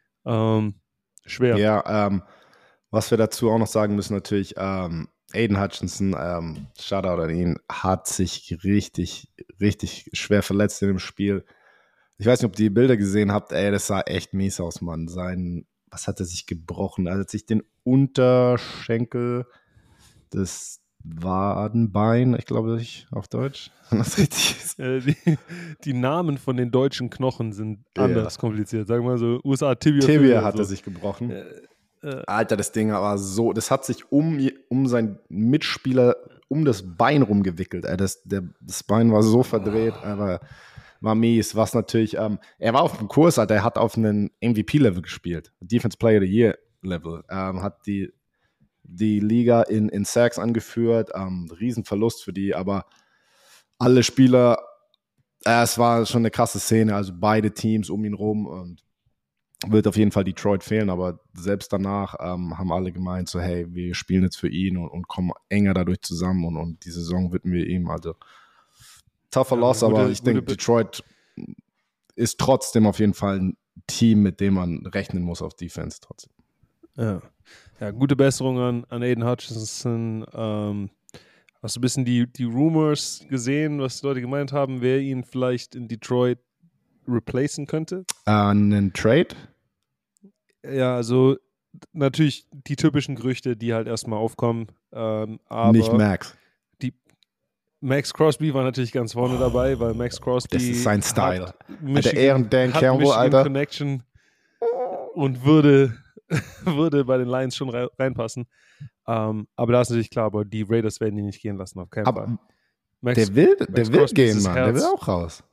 Schwer. Ja, was wir dazu auch noch sagen müssen, natürlich, Aiden Hutchinson, Shoutout an ihn, hat sich richtig, richtig schwer verletzt in dem Spiel. Ich weiß nicht, ob ihr die Bilder gesehen habt, das sah echt mies aus, Mann. Was hat er sich gebrochen? Er hat sich den Unterschenkel, das Wadenbein, ich glaube nicht auf Deutsch, wenn das richtig ist. Die Namen von den deutschen Knochen sind anders kompliziert. Sagen wir mal so, USA Tibia. Tibia hat er sich gebrochen. Alter, das Ding war so, das hat sich um seinen Mitspieler, um das Bein rumgewickelt. Das Bein war so verdreht, aber war mies. Was natürlich, er war auf dem Kurs, Alter, er hat auf einem MVP-Level gespielt. Defense Player of the Year-Level. Hat die Liga in Sacks angeführt, Riesenverlust für die, aber alle Spieler, es war schon eine krasse Szene, also beide Teams um ihn rum und wird auf jeden Fall Detroit fehlen, aber selbst danach haben alle gemeint, so hey, wir spielen jetzt für ihn und kommen enger dadurch zusammen und die Saison widmen wir ihm. Also tougher Loss, aber ich denke, Detroit ist trotzdem auf jeden Fall ein Team, mit dem man rechnen muss auf Defense trotzdem. Ja, gute Besserung an Aiden Hutchinson. Hast du ein bisschen die Rumors gesehen, was die Leute gemeint haben, wer ihn vielleicht in Detroit replacen könnte? Einen Trade? Ja, also natürlich die typischen Gerüchte, die halt erstmal aufkommen. Aber nicht Max. Max Crosby war natürlich ganz vorne dabei, weil Max Crosby das ist sein Style. Der Ehren Dan Campbell, Alter. Connection und würde bei den Lions schon reinpassen. Aber da ist natürlich klar, aber die Raiders werden ihn nicht gehen lassen, auf keinen Fall. Der will gehen, Mann. Der will auch raus.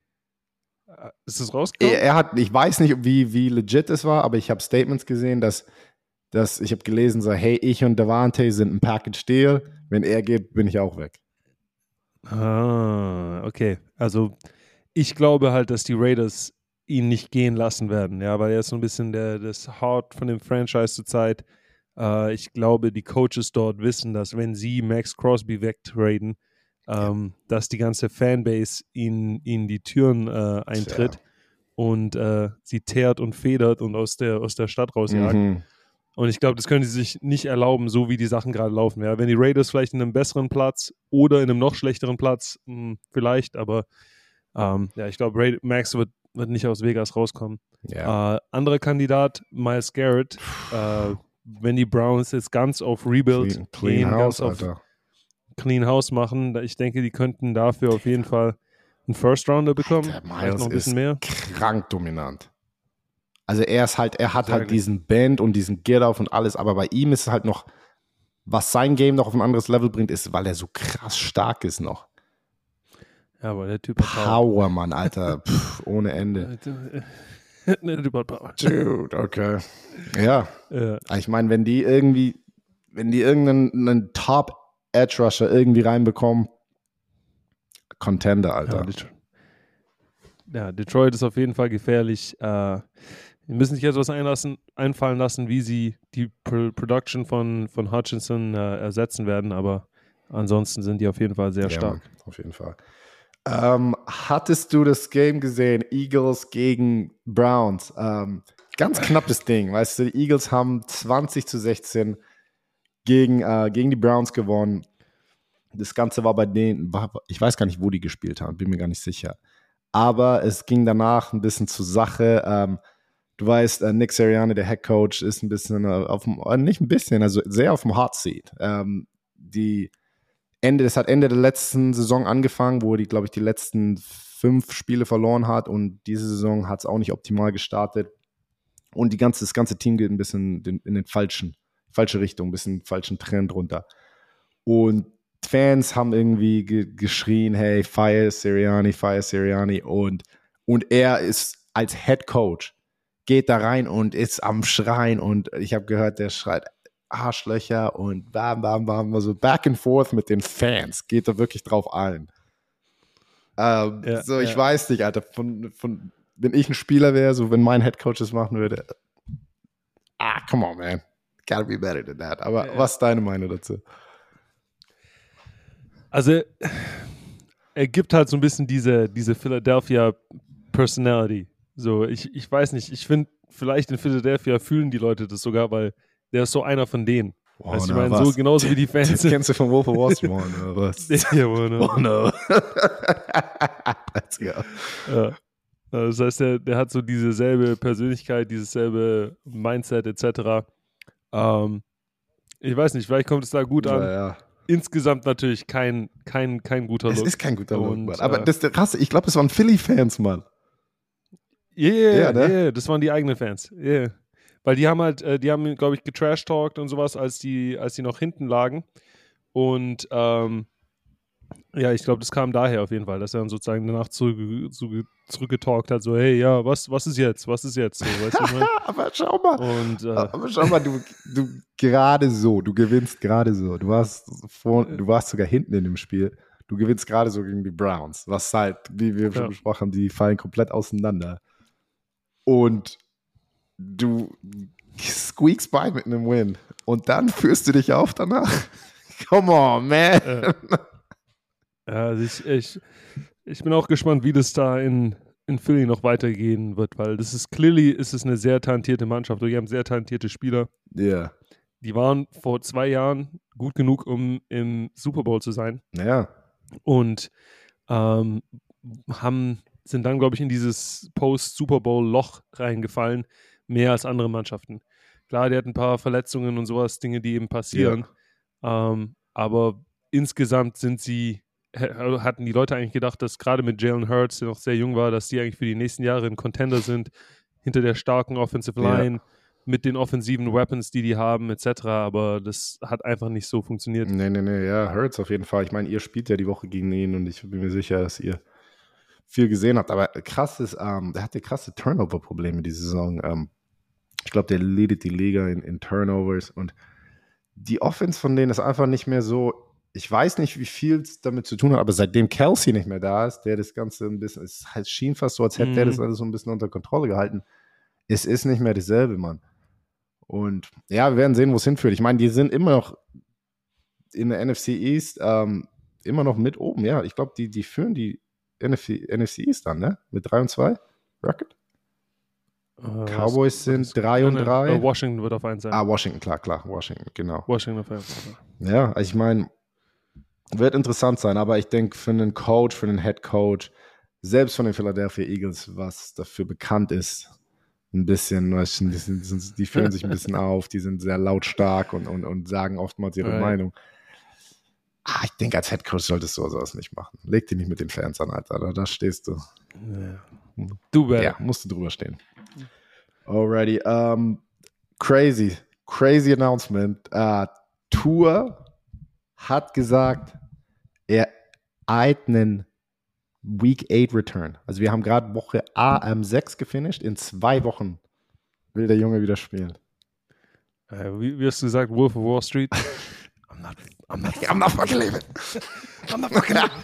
Ist es rausgekommen? Ich weiß nicht, wie legit es war, aber ich habe Statements gesehen, dass ich habe gelesen, so, hey, ich und Davante sind ein Package Deal. Wenn er geht, bin ich auch weg. Okay. Also ich glaube halt, dass die Raiders ihn nicht gehen lassen werden, ja, weil er ist so ein bisschen das Heart von dem Franchise zurzeit. Ich glaube, die Coaches dort wissen, dass wenn sie Max Crosby wegtraden, dass die ganze Fanbase ihnen die Türen eintritt und sie teert und federt und aus der Stadt rausjagt. Und ich glaube, das können sie sich nicht erlauben, so wie die Sachen gerade laufen. Ja, wenn die Raiders vielleicht in einem besseren Platz oder in einem noch schlechteren Platz, vielleicht, aber ich glaube, Max wird nicht aus Vegas rauskommen. Ja. Anderer Kandidat, Myles Garrett, wenn die Browns jetzt ganz auf Rebuild Clean House, ganz auf Alter. Clean House machen, ich denke, die könnten dafür auf jeden Fall einen First-Rounder bekommen. Der Vielleicht Myles noch ein bisschen ist mehr. krank dominant. Also er hat Sehr halt diesen Bend und diesen Get-Off und alles, aber bei ihm ist es halt noch, was sein Game noch auf ein anderes Level bringt, ist, weil er so krass stark ist noch. Ja, aber der Typ hat Power, Mann, Alter. Ohne Ende. Der Typ hat Power. Dude, okay. Ja. Ich meine, wenn die irgendeinen Top-Edge-Rusher irgendwie reinbekommen, Contender, Alter. Ja, Detroit ist auf jeden Fall gefährlich. Die müssen sich etwas einfallen lassen, wie sie die Production von Hutchinson ersetzen werden, aber ansonsten sind die auf jeden Fall sehr stark. Mann, auf jeden Fall. Hattest du das Game gesehen? Eagles gegen Browns. Ganz knappes Ding, weißt du, die Eagles haben 20-16 gegen die Browns gewonnen. Das Ganze war bei denen, ich weiß gar nicht, wo die gespielt haben, bin mir gar nicht sicher. Aber es ging danach ein bisschen zur Sache. Du weißt, Nick Sirianni, der Head Coach, ist ein bisschen nicht ein bisschen, also sehr auf dem Hot Seat. Das hat Ende der letzten Saison angefangen, wo die, glaube ich, die letzten 5 Spiele verloren hat und diese Saison hat es auch nicht optimal gestartet. Und das ganze Team geht ein bisschen in den falsche Richtung, ein bisschen falschen Trend runter. Und Fans haben irgendwie geschrien, hey, fire Sirianni. Und er ist als Head Coach, geht da rein und ist am Schreien. Und ich habe gehört, der schreit Arschlöcher und bam, bam, bam, also back and forth mit den Fans. Geht da wirklich drauf ein. Ich weiß nicht, Alter, wenn ich ein Spieler wäre, so wenn mein Head Coach das machen würde, come on, man. Gotta be better than that. Aber was ist deine Meinung dazu? Also, er gibt halt so ein bisschen diese Philadelphia Personality. So, ich weiß nicht, ich finde, vielleicht in Philadelphia fühlen die Leute das sogar, weil der ist so einer von denen. Wow, weißt du, ich meine, so genauso wie die Fans sind. Kennst du von Wolf of Wall Street, oder was? Ja, no. Let's go. Ja. Das heißt, der hat so dieselbe Persönlichkeit, dieses selbe Mindset etc. Ich weiß nicht, vielleicht kommt es da gut an. Ja. Insgesamt natürlich kein guter Look. Es ist kein guter Look, Mann. Aber das ist der krasse. Ich glaube, das waren Philly-Fans, Mann. Yeah, das waren die eigenen Fans. Yeah. Weil die haben glaube ich, getrash-talkt und sowas, als die noch hinten lagen. Und ich glaube, das kam daher auf jeden Fall, dass er dann sozusagen danach zurückgetalkt hat, so, hey, ja, was ist jetzt? So, weißt du, ne? Aber schau mal, du gerade so, du gewinnst gerade so. Du warst sogar hinten in dem Spiel. Du gewinnst gerade so gegen die Browns, was halt, wie wir schon besprochen haben, die fallen komplett auseinander. Und du squeaks by mit einem Win. Und dann führst du dich auf danach. Come on, man. Ja, also ich bin auch gespannt, wie das da in Philly noch weitergehen wird, weil clearly ist es eine sehr talentierte Mannschaft. Die haben sehr talentierte Spieler. Ja. Yeah. Die waren vor 2 Jahren gut genug, um im Super Bowl zu sein. Ja. Und sind dann, glaube ich, in dieses Post-Super Bowl-Loch reingefallen, mehr als andere Mannschaften. Klar, die hatten ein paar Verletzungen und sowas, Dinge, die eben passieren. Ja. Aber insgesamt hatten die Leute eigentlich gedacht, dass gerade mit Jalen Hurts, der noch sehr jung war, dass die eigentlich für die nächsten Jahre ein Contender sind, hinter der starken Offensive Line, mit den offensiven Weapons, die haben, etc. Aber das hat einfach nicht so funktioniert. Nee, ja, Hurts auf jeden Fall. Ich meine, ihr spielt ja die Woche gegen ihn und ich bin mir sicher, dass ihr viel gesehen habt. Aber krass ist, der hatte krasse Turnover-Probleme diese Saison. Ich glaube, der leadet die Liga in Turnovers und die Offense von denen ist einfach nicht mehr so ich weiß nicht, wie viel es damit zu tun hat, aber seitdem Kelsey nicht mehr da ist, der das Ganze ein bisschen, es schien fast so, als hätte der das alles so ein bisschen unter Kontrolle gehalten. Es ist nicht mehr dasselbe, Mann. Und ja, wir werden sehen, wo es hinführt. Ich meine, die sind immer noch in der NFC East immer noch mit oben. Ja, ich glaube, die führen die NFC East dann, ne? Mit 3-2 Record. Cowboys sind 3-3. Washington wird auf 1 sein. Washington, klar. Washington, genau. Washington auf 1. Ja, also ich meine, wird interessant sein, aber ich denke, für einen Coach, für einen Head Coach, selbst von den Philadelphia Eagles, was dafür bekannt ist, ein bisschen, die führen sich ein bisschen auf, die sind sehr lautstark und sagen oftmals ihre Meinung. Ich denke, als Head Coach solltest du sowas nicht machen. Leg dich nicht mit den Fans an, Alter. Da stehst du. Du better. Ja, musst du drüber stehen. Alrighty. Crazy announcement. Tour hat gesagt, er eilt einen Week 8 Return. Also wir haben gerade Woche AM6 gefinisht. In 2 Wochen will der Junge wieder spielen. Wie hast du gesagt, Wolf of Wall Street? I'm not fucking leaving. I'm not fucking leaving.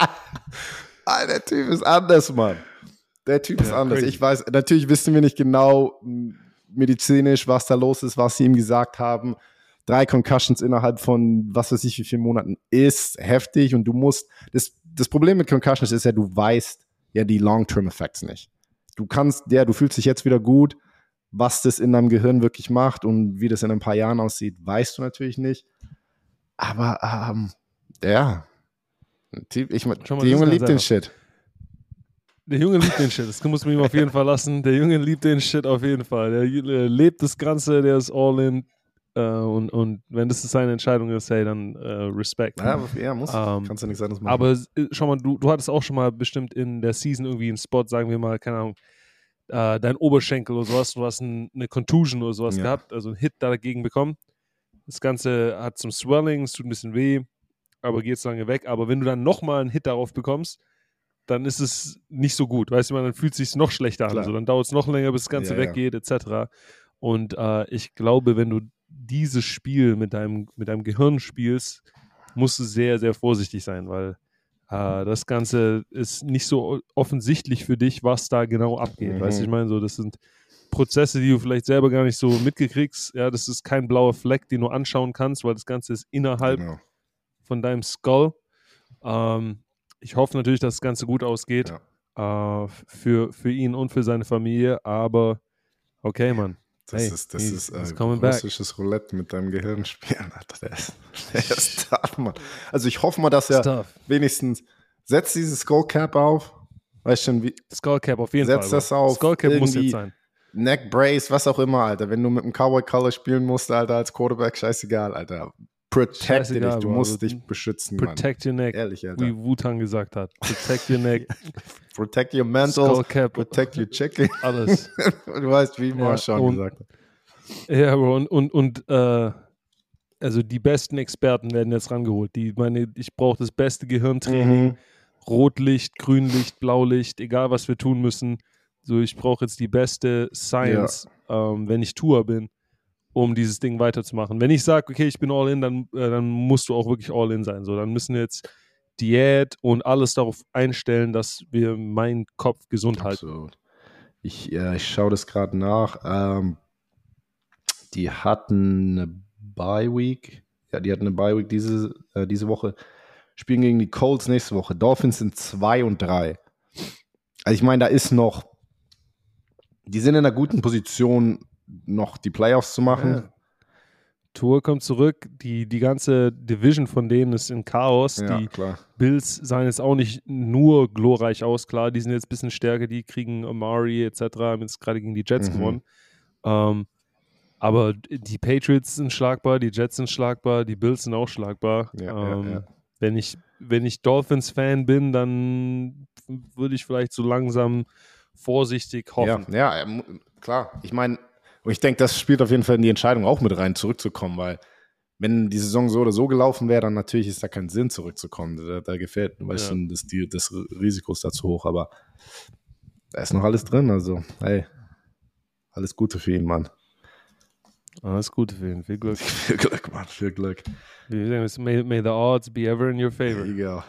Der Typ ist anders, Mann. Der Typ ist anders. Crazy. Ich weiß, natürlich wissen wir nicht genau medizinisch, was da los ist, was sie ihm gesagt haben. 3 Concussions innerhalb von was weiß ich wie vielen Monaten ist heftig und du musst, das Problem mit Concussions ist ja, du weißt ja die Long-Term-Effects nicht. Du fühlst dich jetzt wieder gut, was das in deinem Gehirn wirklich macht und wie das in ein paar Jahren aussieht, weißt du natürlich nicht. Aber, ja. Der Junge liebt den Shit. Der Junge liebt den Shit. Das muss man ihm auf jeden Fall lassen. Der Junge liebt den Shit auf jeden Fall. Der lebt das Ganze, der ist all in. Und wenn das seine Entscheidung ist, hey, dann Respekt. Ja, muss. Kannst du nichts anderes machen. Aber schau mal, du hattest auch schon mal bestimmt in der Season irgendwie einen Spot, sagen wir mal, keine Ahnung, dein Oberschenkel oder sowas, du hast eine Contusion oder sowas gehabt, also einen Hit dagegen bekommen. Das Ganze hat zum Swelling, es tut ein bisschen weh, aber geht so lange weg. Aber wenn du dann nochmal einen Hit darauf bekommst, dann ist es nicht so gut. Weißt du, dann fühlt es sich noch schlechter an. Also dann dauert es noch länger, bis das Ganze weggeht, etc. Und ich glaube, wenn du dieses Spiel mit deinem Gehirn spielst, musst du sehr, sehr vorsichtig sein, weil das Ganze ist nicht so offensichtlich für dich, was da genau abgeht. Weißt du, ich meine, so, das sind Prozesse, die du vielleicht selber gar nicht so mitgekriegst. Ja, das ist kein blauer Fleck, den du anschauen kannst, weil das Ganze ist innerhalb von deinem Skull. Ich hoffe natürlich, dass das Ganze gut ausgeht für ihn und für seine Familie, aber okay, Mann. Das ist russisches Roulette mit deinem Gehirn spielen, Alter. Der ist tough, Mann. Also ich hoffe mal, dass er wenigstens setzt dieses Skullcap auf. Weißt du schon, wie? Skullcap auf jeden Fall. Setzt das auf. Skullcap muss jetzt sein. Neck Brace, was auch immer, Alter. Wenn du mit dem Cowboy Collar spielen musst, Alter, als Quarterback, scheißegal, Alter. Protect dich, du musst dich beschützen, Protect your neck, ehrlich, Alter. wie Wu-Tang gesagt hat. Protect your neck. Protect your mentals, protect your chicken. Alles. Du weißt, wie Marshawn gesagt hat. Ja, Bro, und also die besten Experten werden jetzt rangeholt. Ich brauche das beste Gehirntraining. Rotlicht, Grünlicht, Blaulicht, egal was wir tun müssen. So, ich brauche jetzt die beste Science, wenn ich Tour bin, um dieses Ding weiterzumachen. Wenn ich sage, okay, ich bin all in, dann musst du auch wirklich all in sein. So, dann müssen wir jetzt Diät und alles darauf einstellen, dass wir meinen Kopf gesund halten. Ich schaue das gerade nach. Die hatten eine Bye-Week. Ja, die hatten eine Bye-Week diese Woche. Spielen gegen die Colts nächste Woche. Dolphins sind 2-3. Also ich meine, da ist noch, die sind in einer guten Position, noch die Playoffs zu machen. Ja. Tour kommt zurück. Die ganze Division von denen ist in Chaos. Ja, die klar. Bills sahen jetzt auch nicht nur glorreich aus. Klar, die sind jetzt ein bisschen stärker. Die kriegen Amari etc. Haben jetzt gerade gegen die Jets gewonnen. Aber die Patriots sind schlagbar, die Jets sind schlagbar, die Bills sind auch schlagbar. Ja. Wenn ich Dolphins-Fan bin, dann würde ich vielleicht so langsam vorsichtig hoffen. Ja, klar. Ich meine, und ich denke, das spielt auf jeden Fall in die Entscheidung auch mit rein, zurückzukommen, weil wenn die Saison so oder so gelaufen wäre, dann natürlich ist da kein Sinn, zurückzukommen. Da gefällt, weißt du, das Risiko ist da zu hoch, aber da ist noch alles drin, also hey, alles Gute für ihn, Mann. Alles Gute für ihn. Viel Glück. Viel Glück, Mann. Viel Glück. Wie wir sagen, may the odds be ever in your favor. There you go.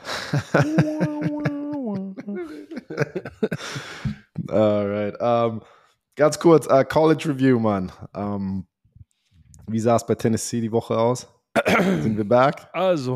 Alright. Ganz kurz, College Review, Mann. Wie sah es bei Tennessee die Woche aus? Sind wir back? Also,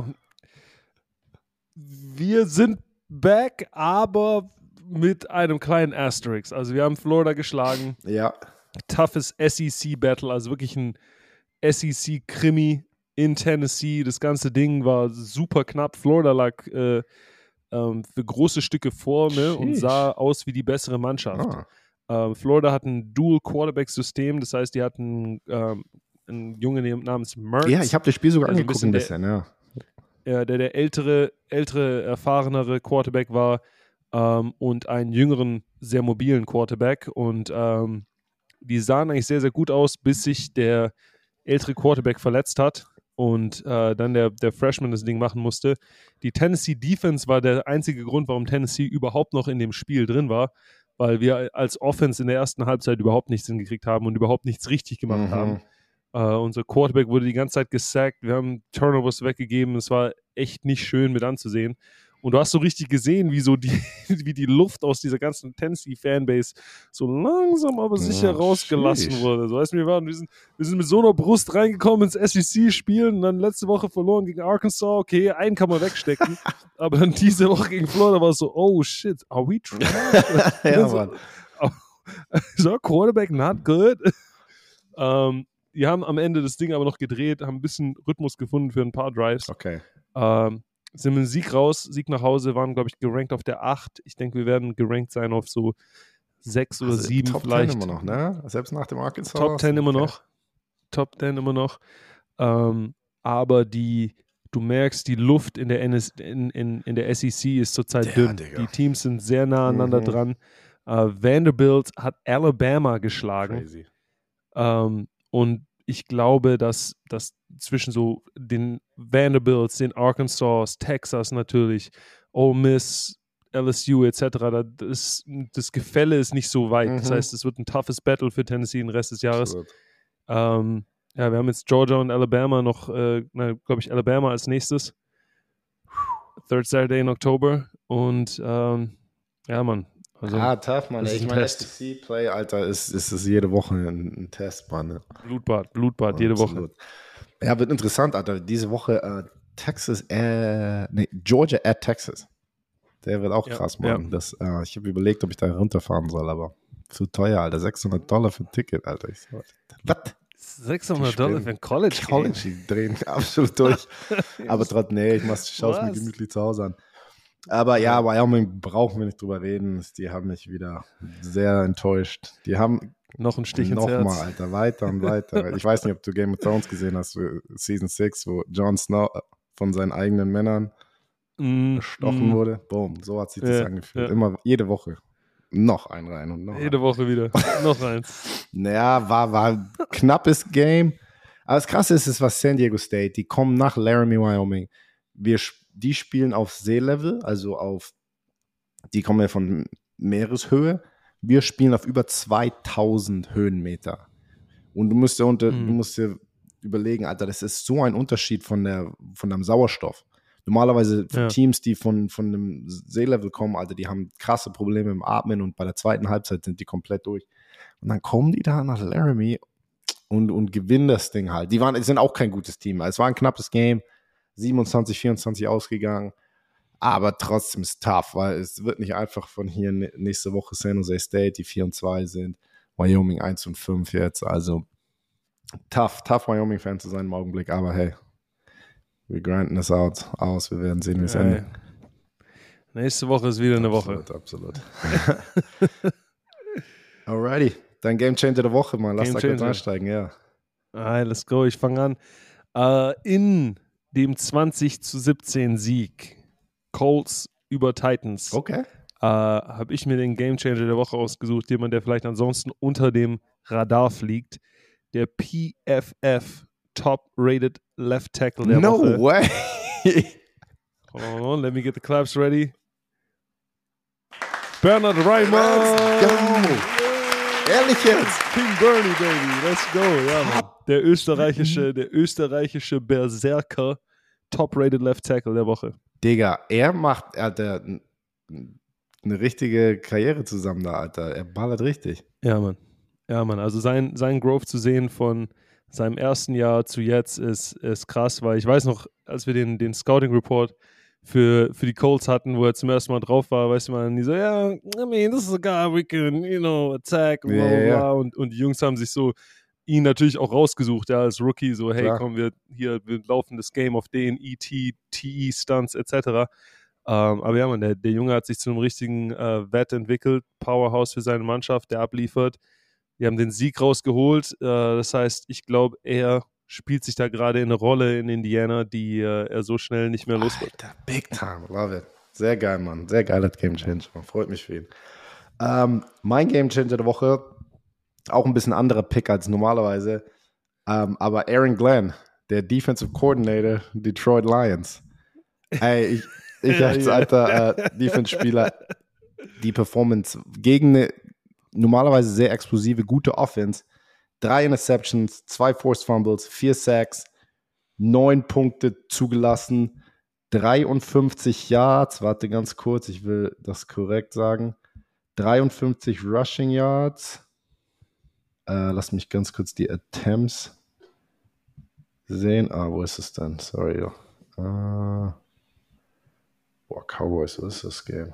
wir sind back, aber mit einem kleinen Asterisk. Also, wir haben Florida geschlagen. Ja. Toughes SEC-Battle, also wirklich ein SEC-Krimi in Tennessee. Das ganze Ding war super knapp. Florida lag für große Stücke vor, ne, und sah aus wie die bessere Mannschaft. Florida hat ein Dual-Quarterback-System, das heißt, die hatten einen Jungen namens Mertz. Ja, ich habe das Spiel sogar angeguckt ein bisschen, ja. Der ältere, erfahrenere Quarterback war und einen jüngeren, sehr mobilen Quarterback. Und die sahen eigentlich sehr, sehr gut aus, bis sich der ältere Quarterback verletzt hat und dann der Freshman das Ding machen musste. Die Tennessee Defense war der einzige Grund, warum Tennessee überhaupt noch in dem Spiel drin war, weil wir als Offense in der ersten Halbzeit überhaupt nichts hingekriegt haben und überhaupt nichts richtig gemacht haben. Unser Quarterback wurde die ganze Zeit gesackt, wir haben Turnovers weggegeben, es war echt nicht schön mit anzusehen. Und du hast so richtig gesehen, wie die Luft aus dieser ganzen Tennessee-Fanbase so langsam aber sicher rausgelassen wurde. So, weißt du, wir sind mit so einer Brust reingekommen ins SEC-Spiel und dann letzte Woche verloren gegen Arkansas. Okay, einen kann man wegstecken. Aber dann diese Woche gegen Florida war es so, oh shit, are we trash? Ja, Mann. Is our quarterback not good? Die haben am Ende das Ding aber noch gedreht, haben ein bisschen Rhythmus gefunden für ein paar Drives. Okay. Sind mit dem Sieg nach Hause, waren, glaube ich, gerankt auf der 8. Ich denke, wir werden gerankt sein auf so 6 oder 7 Top vielleicht. Top 10 immer noch, ne? Selbst nach dem Arkansas. Top 10 immer noch. Top 10 immer noch. Aber du merkst, die Luft in der, in der SEC ist zurzeit dünn. Digga. Die Teams sind sehr nah aneinander dran. Vanderbilt hat Alabama geschlagen. Crazy. Und ich glaube, dass zwischen so den Vanderbilts, den Arkansas, Texas natürlich, Ole Miss, LSU etc., das Gefälle ist nicht so weit. Das heißt, es wird ein toughes Battle für Tennessee den Rest des Jahres. Ja, wir haben jetzt Georgia und Alabama noch, glaube ich, Alabama als nächstes. Third Saturday in October. Und ja, Mann. Also, tough, Mann. Ich meine, SEC-Play, Alter, ist jede Woche ein Test, Mann. Blutbad, jede Woche. Ja, wird interessant, Alter. Diese Woche Georgia at Texas. Der wird auch krass, Mann. Ja. Ich habe überlegt, ob ich da runterfahren soll, aber zu teuer, Alter. $600 für ein Ticket, Alter. Ich so, was? $600 für ein College? Die drehen absolut durch. Aber trotzdem, nee, schaue es mir gemütlich zu Hause an. Aber ja, Wyoming brauchen wir nicht drüber reden. Die haben mich wieder sehr enttäuscht. Die haben noch ein Stich ins Herz. Nochmal, Alter, weiter und weiter. Ich weiß nicht, ob du Game of Thrones gesehen hast, Season 6, wo Jon Snow von seinen eigenen Männern gestochen wurde. Boom, so hat sich das angefühlt. Immer, jede Woche. Noch ein rein und noch jede Woche wieder. Noch eins. Naja, war ein knappes Game. Aber das Krasse ist, es war San Diego State. Die kommen nach Laramie, Wyoming. Die spielen auf Seelevel, also die kommen ja von Meereshöhe. Wir spielen auf über 2000 Höhenmeter. Und du musst dir überlegen, Alter, das ist so ein Unterschied von deinem Sauerstoff. Normalerweise Teams, die von dem Seelevel kommen, Alter, die haben krasse Probleme im Atmen und bei der zweiten Halbzeit sind die komplett durch. Und dann kommen die da nach Laramie und gewinnen das Ding halt. Die sind auch kein gutes Team. Es war ein knappes Game. 27-24 ausgegangen, aber trotzdem ist es tough, weil es wird nicht einfach von hier nächste Woche San Jose State, die 4-2 sind, Wyoming 1-5 jetzt, also tough Wyoming-Fan zu sein im Augenblick, aber hey, wir grinden es aus, wir werden sehen, wie es endet. Nächste Woche ist wieder eine Woche. Absolut. Alrighty, dein Game Changer der Woche, Mann, lass da kurz einsteigen, ja. Alright, let's go, ich fange an. In dem 20-17 Sieg Colts über Titans habe ich mir den Gamechanger der Woche ausgesucht, jemand, der vielleicht ansonsten unter dem Radar fliegt, der PFF Top-Rated Left Tackle der Woche. No way! Hold on, let me get the claps ready. Bernhard Raimann! Let's go! Ehrlich jetzt? King Bernie, baby, let's go. Ja, Mann. Der österreichische Berserker, top-rated Left Tackle der Woche. Digga, Alter, eine richtige Karriere zusammen da, Alter. Er ballert richtig. Ja, Mann. Also sein Growth zu sehen von seinem ersten Jahr zu jetzt ist krass, weil ich weiß noch, als wir den Scouting Report für die Colts hatten, wo er zum ersten Mal drauf war, weißt du mal, die so, ja, I mean, this is a guy we can, attack, bla, bla, bla. Und die Jungs haben sich so ihn natürlich auch rausgesucht, ja, als Rookie, so, hey, Klar. komm, wir laufen das Game auf den TE-Stunts etc. Aber ja, Mann, der Junge hat sich zu einem richtigen Vet entwickelt, Powerhouse für seine Mannschaft, der abliefert. Wir haben den Sieg rausgeholt. Das heißt, ich glaube, er spielt sich da gerade in eine Rolle in Indiana, die er so schnell nicht mehr los wird. Alter, big time, love it. Sehr geil, Mann. Sehr geiler Game Changer. Freut mich für ihn. Mein Game Changer der Woche, auch ein bisschen anderer Pick als normalerweise, aber Aaron Glenn, der Defensive Coordinator Detroit Lions. Ey, ich als alter Defense-Spieler, die Performance gegen eine normalerweise sehr explosive, gute Offense, 3 Interceptions, 2 Forced Fumbles, 4 Sacks, 9 Punkte zugelassen, 53 Yards, warte ganz kurz, ich will das korrekt sagen, 53 Rushing Yards, lass mich ganz kurz die Attempts sehen, wo ist es denn, sorry, Cowboys, wo ist das Game?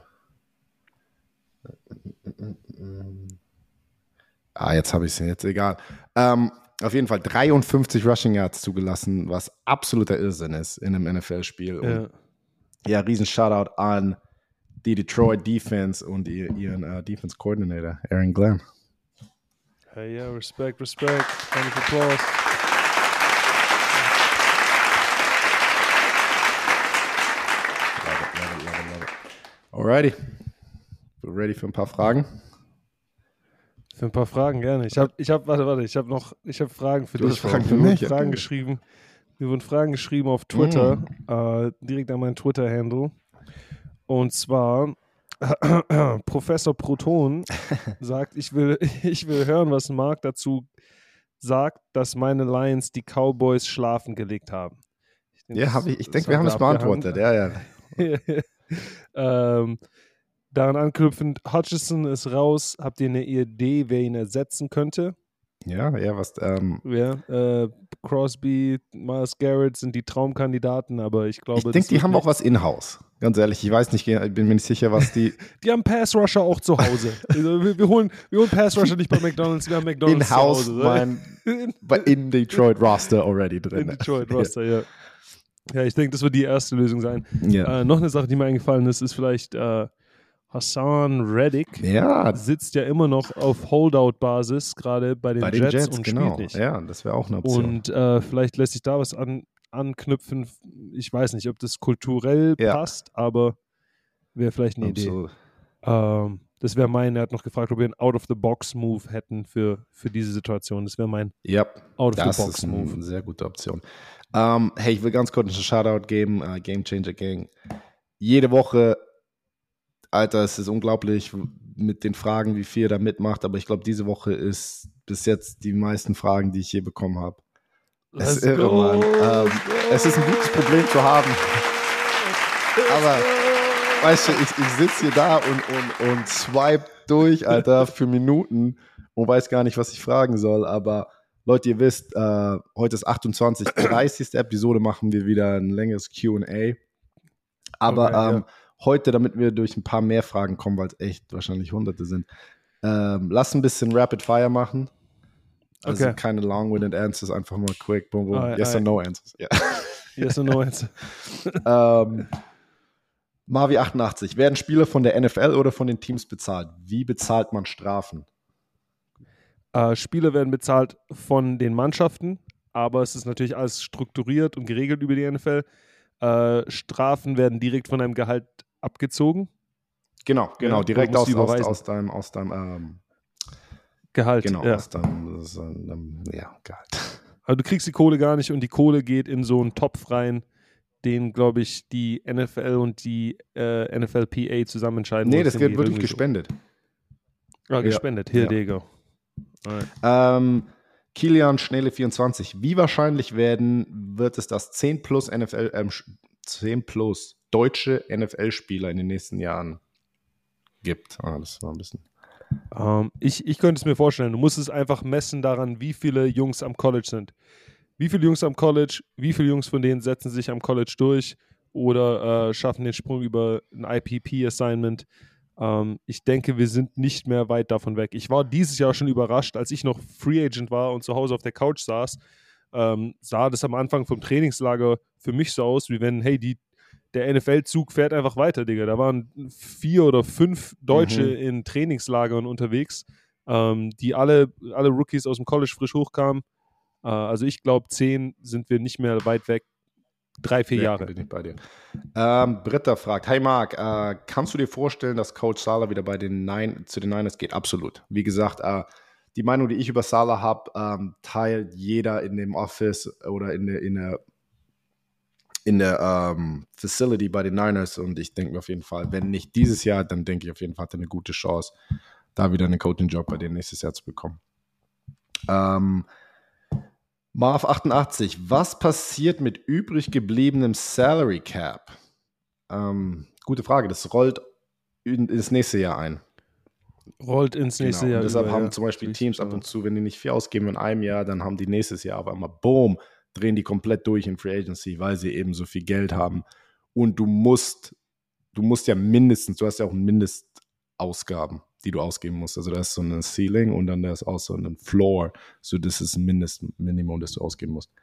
Jetzt habe ich es, jetzt egal. Auf jeden Fall 53 Rushing Yards zugelassen, was absoluter Irrsinn ist in einem NFL-Spiel. Ja, riesen Shoutout an die Detroit Defense und ihren Defense Coordinator, Aaron Glenn. Hey, ja, Respekt. Round of applause. Love it. Alrighty. We're ready für ein paar Fragen? Für ein paar Fragen gerne. Ich habe Fragen für dich. Fragen für mich? Mir wurden Fragen geschrieben auf Twitter, direkt an meinen Twitter-Handle. Und zwar Professor Proton sagt, ich will hören, was Marc dazu sagt, dass meine Lions die Cowboys schlafen gelegt haben. Ich denke, wir haben es beantwortet. Ja. Daran anknüpfend, Hutchinson ist raus. Habt ihr eine Idee, wer ihn ersetzen könnte? Ja, was. Crosby, Myles Garrett sind die Traumkandidaten, aber ich glaube. Ich denke, die haben auch was in-house. Ganz ehrlich, ich weiß nicht, ich bin mir nicht sicher, was die. Die haben Pass-Rusher auch zu Hause. wir holen Pass-Rusher nicht bei McDonald's, wir haben McDonald's in-house zu Hause. In Detroit Roster already drin. In Detroit Roster, ja. Ja, ich denke, das wird die erste Lösung sein. Yeah. Noch eine Sache, die mir eingefallen ist vielleicht Hassan Reddick sitzt ja immer noch auf Holdout-Basis, gerade bei den Jets und spielt nicht. Ja, das wäre auch eine Option. Und vielleicht lässt sich da was anknüpfen. Ich weiß nicht, ob das kulturell passt, aber wäre vielleicht eine Idee. Das wäre er hat noch gefragt, ob wir einen Out-of-the-Box-Move hätten für diese Situation. Das wäre mein Out-of-the-Box-Move. Das ist eine sehr gute Option. Hey, ich will ganz kurz einen Shoutout geben, Game Changer Gang. Jede Woche, Alter, es ist unglaublich mit den Fragen, wie viel ihr da mitmacht, aber ich glaube, diese Woche ist bis jetzt die meisten Fragen, die ich je bekommen habe. Es ist irre, Mann. Es ist ein gutes Problem zu haben. Aber, weißt du, ich sitze hier da und swipe durch, Alter, für Minuten und weiß gar nicht, was ich fragen soll, aber Leute, ihr wisst, heute ist 28. 30. Episode, machen wir wieder ein längeres Q&A. Aber heute, damit wir durch ein paar mehr Fragen kommen, weil es echt wahrscheinlich Hunderte sind, lass ein bisschen Rapid Fire machen. Also keine long-winded answers, einfach mal quick, boom, boom. Yes or no answers. Yeah. Yes or no answer. Mavi88, werden Spieler von der NFL oder von den Teams bezahlt? Wie bezahlt man Strafen? Spieler werden bezahlt von den Mannschaften, aber es ist natürlich alles strukturiert und geregelt über die NFL. Strafen werden direkt von deinem Gehalt abgezogen. Genau, direkt aus deinem Gehalt. Genau, ja. Aus deinem Gehalt. Also du kriegst die Kohle gar nicht und die Kohle geht in so einen Topf rein, den, glaube ich, die NFL und die NFLPA zusammen entscheiden. Nee, das wird wirklich gespendet. Gespendet. Here they go. Kilian Schnelle 24. Wie wahrscheinlich wird es, dass 10 plus 10 plus deutsche NFL-Spieler in den nächsten Jahren gibt? Das war ein bisschen. Ich könnte es mir vorstellen. Du musst es einfach messen daran, wie viele Jungs am College sind. Wie viele Jungs am College, wie viele Jungs von denen setzen sich am College durch oder schaffen den Sprung über ein IPP-Assignment. Ich denke, wir sind nicht mehr weit davon weg. Ich war dieses Jahr schon überrascht, als ich noch Free Agent war und zu Hause auf der Couch saß, sah das am Anfang vom Trainingslager für mich so aus, wie wenn, hey, der NFL-Zug fährt einfach weiter, Digga. Da waren 4 oder 5 Deutsche in Trainingslagern unterwegs, die alle Rookies aus dem College frisch hochkamen. Also ich glaube, 10 sind wir nicht mehr weit weg. 3-4 Jahre. Bin ich bei dir. Britta fragt, hey Marc, kannst du dir vorstellen, dass Coach Salah wieder zu den Niners geht? Absolut. Wie gesagt, die Meinung, die ich über Salah habe, teilt jeder in dem Office oder in der Facility bei den Niners, und ich denke mir auf jeden Fall, wenn nicht dieses Jahr, dann denke ich auf jeden Fall, hat er eine gute Chance, da wieder einen Coaching-Job bei denen nächstes Jahr zu bekommen. Marv 88, was passiert mit übrig gebliebenem Salary Cap? Gute Frage, das rollt ins nächste Jahr ein. Rollt ins nächste Jahr. Und deshalb haben zum Beispiel Teams ab und zu, wenn die nicht viel ausgeben in einem Jahr, dann haben die nächstes Jahr auf einmal, boom, drehen die komplett durch in Free Agency, weil sie eben so viel Geld haben. Und du musst ja mindestens, du hast ja auch Mindestausgaben, die du ausgeben musst. Also da ist so ein Ceiling und dann da ist auch so ein Floor. So, das ist ein Minimum, das du ausgeben musst.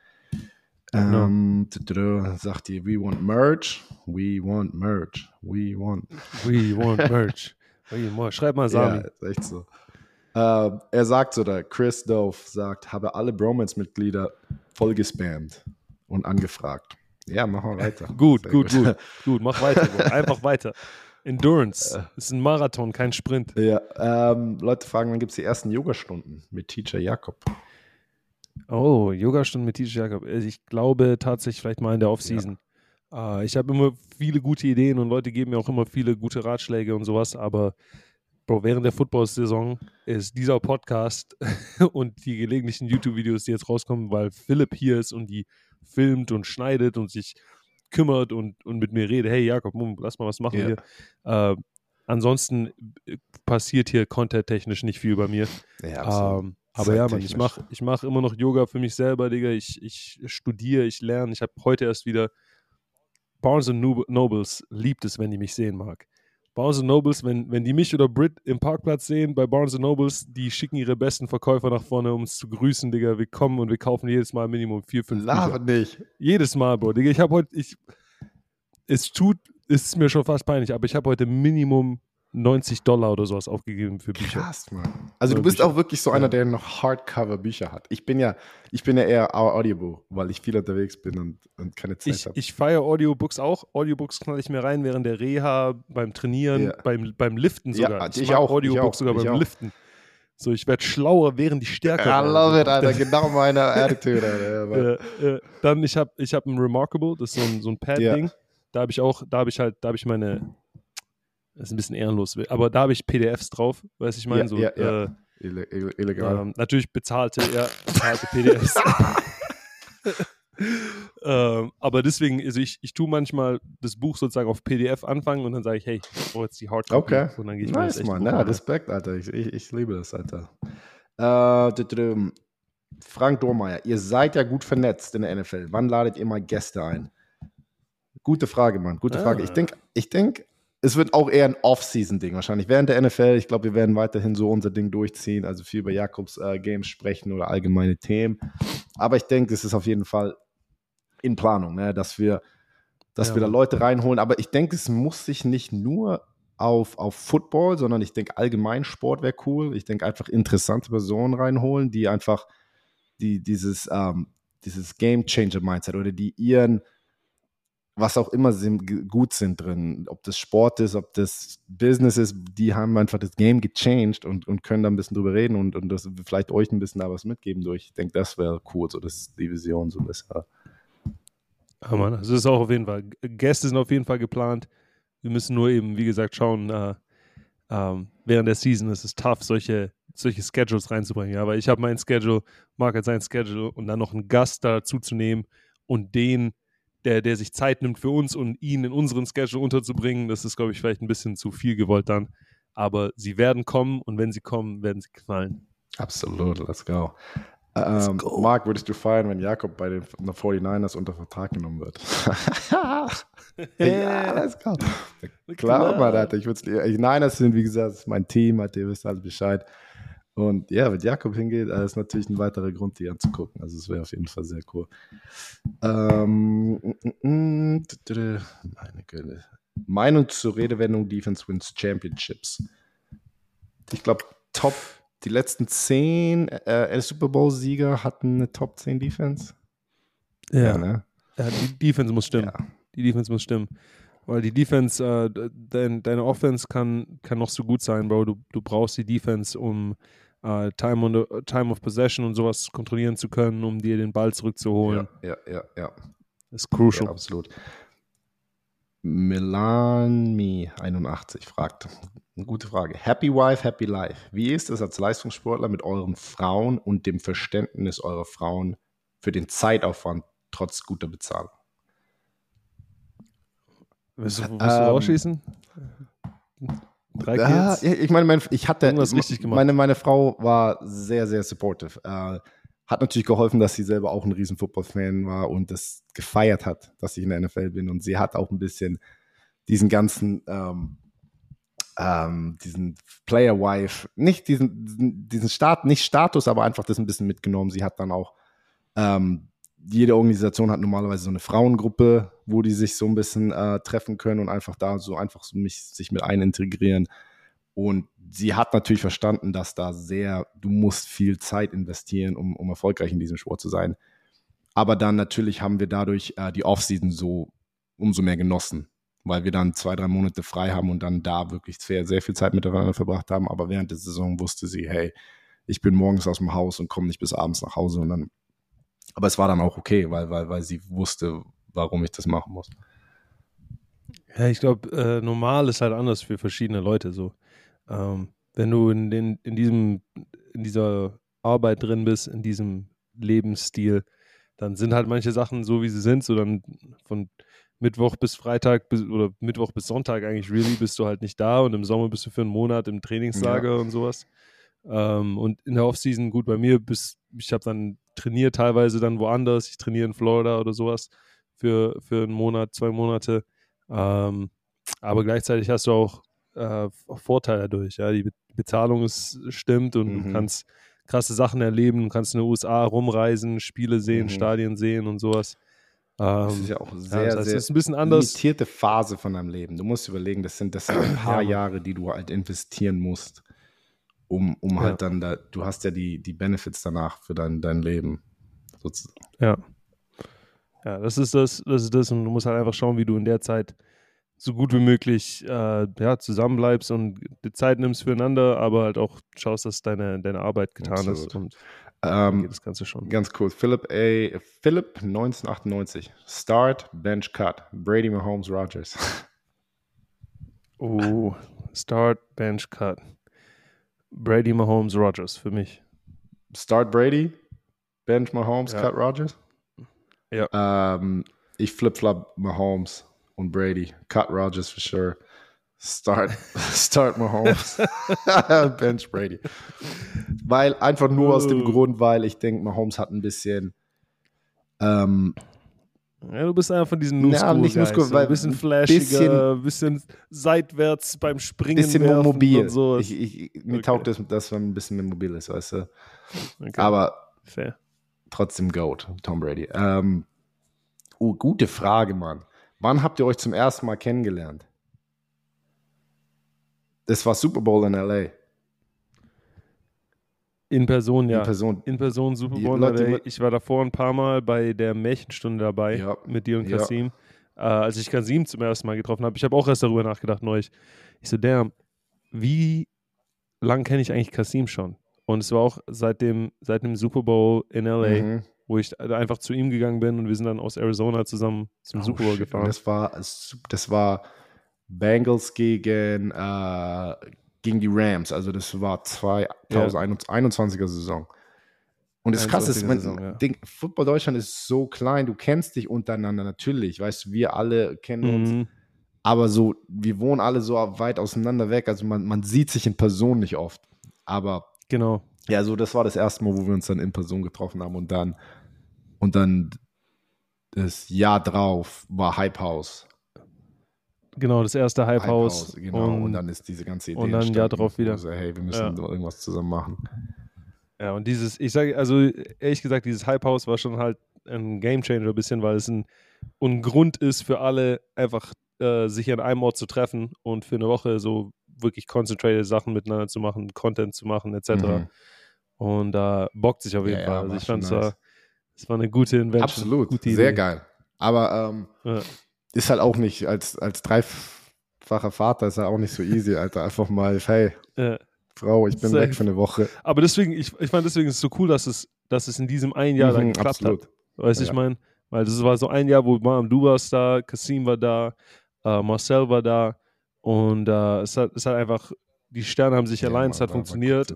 Sagt die, we want merch. We want merch. We want merch. Schreib mal Sami. Ja, ist echt so. Er sagt so, da Chris Dove sagt, habe alle Bromance-Mitglieder voll gespammt und angefragt. Ja, machen wir weiter. Gut, mach weiter, Bro. Einfach weiter. Endurance. Ist ein Marathon, kein Sprint. Ja, Leute fragen, wann gibt es die ersten Yogastunden mit Teacher Jakob? Oh, Yogastunden mit Teacher Jakob. Ich glaube tatsächlich vielleicht mal in der Offseason. Ja. Ich habe immer viele gute Ideen und Leute geben mir auch immer viele gute Ratschläge und sowas, aber Bro, während der Football-Saison ist dieser Podcast und die gelegentlichen YouTube-Videos, die jetzt rauskommen, weil Philipp hier ist und die filmt und schneidet und sich kümmert und mit mir redet, hey Jakob, lass mal was machen hier. Ansonsten passiert hier content-technisch nicht viel bei mir. Ja, aber ja, Mann, ich mach immer noch Yoga für mich selber, Digga. Ich studiere, ich lerne. Ich habe heute erst wieder Barnes & Nobles liebt es, wenn die mich sehen mag. Barnes & Nobles, wenn die mich oder Brit im Parkplatz sehen bei Barnes & Nobles, die schicken ihre besten Verkäufer nach vorne, um uns zu grüßen, Digga. Wir kommen und wir kaufen jedes Mal Minimum 4, 5 Bücher. Nicht. Jedes Mal, Bro. Digga, ich habe heute, es ist mir schon fast peinlich, aber ich habe heute Minimum $90 oder sowas aufgegeben für Bücher. Krass, Mann. Also du bist auch wirklich so einer, der noch Hardcover-Bücher hat. Ich bin ja eher Audiobook, weil ich viel unterwegs bin und keine Zeit habe. Ich feiere Audiobooks auch. Audiobooks knall ich mir rein während der Reha, beim Trainieren, beim Liften sogar. Ja, ich auch. Audiobooks sogar beim Liften. So, ich werde schlauer, während ich stärker werde. I love it, Alter. Genau meine Attitude, Alter. Dann, ich hab ein Remarkable, das ist so ein Pad-Ding. Da habe ich meine, das ist ein bisschen ehrenlos, aber da habe ich PDFs drauf, weißt du, ich meine, illegal. Natürlich bezahlte PDFs. Aber deswegen, also ich tue manchmal das Buch sozusagen auf PDF anfangen und dann sage ich, hey, ich brauche jetzt die Hardcopy. Okay, und dann gehe ich nice, Mann. Ja, Respekt, Alter. Ich liebe das, Alter. Frank Dormeyer, ihr seid ja gut vernetzt in der NFL. Wann ladet ihr mal Gäste ein? Gute Frage, Mann. Gute Frage. Ich denke, es wird auch eher ein Off-Season-Ding wahrscheinlich. Während der NFL, ich glaube, wir werden weiterhin so unser Ding durchziehen, also viel über Jakobs Games sprechen oder allgemeine Themen. Aber ich denke, es ist auf jeden Fall in Planung, ne, dass wir da Leute reinholen. Aber ich denke, es muss sich nicht nur auf Football, sondern ich denke, allgemein Sport wäre cool. Ich denke, einfach interessante Personen reinholen, die einfach dieses Game-Changer-Mindset oder die ihren was auch immer gut sind drin, ob das Sport ist, ob das Business ist, die haben einfach das Game gechanged und können da ein bisschen drüber reden und das vielleicht euch ein bisschen da was mitgeben durch. Ich denke, das wäre cool, so das ist die Vision so besser. Ja, Mann, das ist auch auf jeden Fall. Gäste sind auf jeden Fall geplant. Wir müssen nur eben, wie gesagt, schauen, während der Season ist es tough, solche Schedules reinzubringen. Ja, weil ich habe mein Schedule, Marc hat sein Schedule und dann noch einen Gast dazu zu nehmen und der sich Zeit nimmt für uns und ihn in unseren Schedule unterzubringen, das ist, glaube ich, vielleicht ein bisschen zu viel gewollt dann. Aber sie werden kommen und wenn sie kommen, werden sie knallen. Absolut, let's go. Marc, würdest du feiern, wenn Jakob bei den 49ers unter Vertrag genommen wird? Ja, let's go. Klar, Mann, Alter. Niners sind, wie gesagt, das ist mein Team, ihr wisst alle Bescheid. Und ja, wenn Jakob hingeht, ist natürlich ein weiterer Grund, die anzugucken. Also es wäre auf jeden Fall sehr cool. Meine Güte. Meinung zur Redewendung Defense wins Championships. Ich glaube, die letzten 10 Super Bowl-Sieger hatten eine Top 10 Defense. Ja, ne? Ja, die Defense muss stimmen. Ja. Die Defense muss stimmen. Weil die Defense, deine Offense kann noch so gut sein, Bro. Du brauchst die Defense, um Time of Possession und sowas kontrollieren zu können, um dir den Ball zurückzuholen. Ja. Das ist crucial. Ja, absolut. Melanie81 fragt, eine gute Frage. Happy Wife, Happy Life. Wie ist es als Leistungssportler mit euren Frauen und dem Verständnis eurer Frauen für den Zeitaufwand trotz guter Bezahlung? Willst du rausschießen? 3 Kids? Ich meine, ich hatte irgendwas richtig gemacht. Meine Frau war sehr, sehr supportive. Hat natürlich geholfen, dass sie selber auch ein riesen Football-Fan war und das gefeiert hat, dass ich in der NFL bin. Und sie hat auch ein bisschen diesen ganzen diesen Player-Wife, nicht diesen Status, aber einfach das ein bisschen mitgenommen. Sie hat dann auch jede Organisation hat normalerweise so eine Frauengruppe, wo die sich so ein bisschen treffen können und einfach sich mit einintegrieren. Und sie hat natürlich verstanden, dass du musst viel Zeit investieren, um erfolgreich in diesem Sport zu sein. Aber dann natürlich haben wir dadurch die Offseason so umso mehr genossen, weil wir dann 2-3 Monate frei haben und dann da wirklich sehr, sehr viel Zeit miteinander verbracht haben. Aber während der Saison wusste sie, hey, ich bin morgens aus dem Haus und komme nicht bis abends nach Hause. Aber es war dann auch okay, weil sie wusste, warum ich das machen muss. Ja, ich glaube, normal ist halt anders für verschiedene Leute so. Wenn du in dieser Arbeit drin bist, in diesem Lebensstil, dann sind halt manche Sachen so, wie sie sind. So dann von Mittwoch bis Freitag oder Mittwoch bis Sonntag eigentlich bist du halt nicht da und im Sommer bist du für einen Monat im Trainingslager und sowas. Und in der Offseason, gut, bei mir, ich habe dann trainiert teilweise dann woanders. Ich trainiere in Florida oder sowas für einen Monat, 2 Monate. Aber gleichzeitig hast du auch Vorteile dadurch. Ja? Die Bezahlung stimmt und du kannst krasse Sachen erleben. Du kannst in den USA rumreisen, Spiele sehen, Stadien sehen und sowas. Das ist ja auch sehr, das sehr ist ein bisschen anders. Limitierte Phase von deinem Leben. Du musst überlegen, das sind ein paar Jahre, die du halt investieren musst, um halt dann du hast ja die Benefits danach für dein Leben. Sozusagen. Ja, das ist das und du musst halt einfach schauen, wie du in der Zeit so gut wie möglich zusammenbleibst und die Zeit nimmst füreinander, aber halt auch schaust, dass deine Arbeit getan ist und geht das Ganze schon. Ganz cool. Philipp 1998. Start, Bench, Cut. Brady, Mahomes, Rodgers. Oh, Start, Bench, Cut. Brady, Mahomes, Rodgers für mich. Start Brady, Bench, Mahomes, Cut Rodgers? Ja. Ich flip-flop Mahomes und Brady. Cut Rodgers for sure. Start Mahomes. Bench Brady. Weil einfach nur aus dem Grund, weil ich denke, Mahomes hat ein bisschen du bist einer von diesen New-School-Guys. So ein bisschen flashiger, bisschen seitwärts beim Springen. Bisschen mehr mobil. Und so. Mir taugt das, dass man ein bisschen mehr mobil ist, weißt du. Okay. Aber fair. Trotzdem GOAT, Tom Brady. Gute Frage, Mann. Wann habt ihr euch zum ersten Mal kennengelernt? Das war Super Bowl in L.A. In Person, ja. In Person Super Bowl in L.A. Ich war davor ein paar Mal bei der Märchenstunde dabei mit dir und Kasim. Als ich Kasim zum ersten Mal getroffen habe. Ich habe auch erst darüber nachgedacht neulich. Ich so, wie lang kenne ich eigentlich Kasim schon? Und es war auch seit dem Super Bowl in L.A., wo ich einfach zu ihm gegangen bin und wir sind dann aus Arizona zusammen zum Super Bowl gefahren. Das war Bengals gegen gegen die Rams. Also das war 2021er Saison. Und das Krasse ist, Football Deutschland ist so klein, du kennst dich untereinander natürlich, weißt du, wir alle kennen uns, aber so, wir wohnen alle so weit auseinander weg, also man sieht sich in Person nicht oft, aber genau. Ja, so das war das erste Mal, wo wir uns dann in Person getroffen haben und dann das Jahr drauf war Hype House. Genau, das erste Hype House. Genau, und dann ist diese ganze Idee und dann ein Jahr drauf wieder. So, hey, wir müssen irgendwas zusammen machen. Ja, und ich sage, also ehrlich gesagt, dieses Hype House war schon halt ein Gamechanger ein bisschen, weil es ein Grund ist für alle, einfach sich an einem Ort zu treffen und für eine Woche so wirklich concentrated Sachen miteinander zu machen, Content zu machen, etc. Und da bockt sich auf jeden Fall. Also ich fand es war eine gute Invention. Absolut, gute sehr geil. Aber ist halt auch nicht, als dreifacher Vater ist ja auch nicht so easy, Alter. Einfach mal, hey, Frau, ich bin weg für eine Woche. Aber deswegen, ich fand deswegen ist es so cool, dass es in diesem einen Jahr dann geklappt hat. Weißt du, ich meine? Weil das war so ein Jahr, wo du warst da, Kasim war da, Marcel war da und es hat einfach, die Sterne haben sich allein, es hat funktioniert.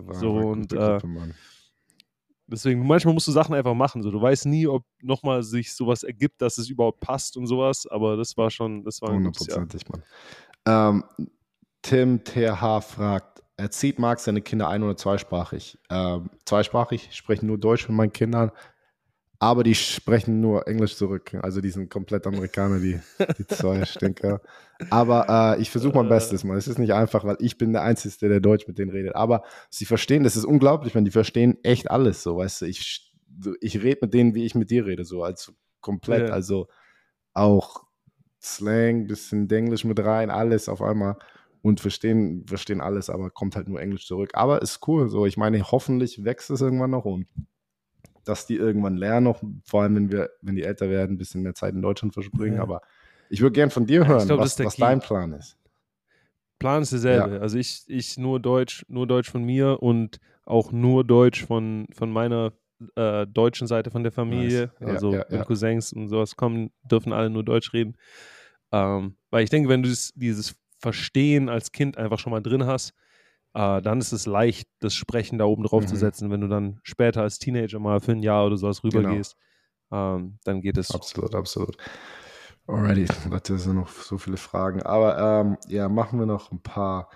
Deswegen, manchmal musst du Sachen einfach machen. So. Du weißt nie, ob nochmal sich sowas ergibt, dass es überhaupt passt und sowas, aber das war ein gutes Jahr. 100%, Mann. Tim TH fragt, erzieht Marc seine Kinder ein- oder zweisprachig? Zweisprachig, ich spreche nur Deutsch mit meinen Kindern, aber die sprechen nur Englisch zurück. Also die sind komplett Amerikaner, die zwei Stinker. Aber ich versuche mein Bestes, Mann. Es ist nicht einfach, weil ich bin der Einzige, der Deutsch mit denen redet. Aber sie verstehen, das ist unglaublich, wenn die verstehen echt alles, so, weißt du. Ich rede mit denen, wie ich mit dir rede, so, also komplett. Yeah. Also auch Slang, bisschen Englisch mit rein, alles auf einmal. Und verstehen alles, aber kommt halt nur Englisch zurück. Aber ist cool, so. Ich meine, hoffentlich wächst es irgendwann noch und dass die irgendwann lernen, noch, vor allem wenn die älter werden, ein bisschen mehr Zeit in Deutschland verbringen. Ja. Aber ich würde gern von dir hören, was dein Plan ist. Plan ist derselbe. Ja. Also ich nur Deutsch von mir und auch nur Deutsch von meiner deutschen Seite von der Familie. Nice. Also wenn Cousins und sowas kommen, dürfen alle nur Deutsch reden. Weil ich denke, wenn du dieses Verstehen als Kind einfach schon mal drin hast, dann ist es leicht, das Sprechen da oben drauf zu setzen. Wenn du dann später als Teenager mal für ein Jahr oder sowas rübergehst, dann geht es. Absolut. Alrighty, das sind noch so viele Fragen. Aber machen wir noch ein paar.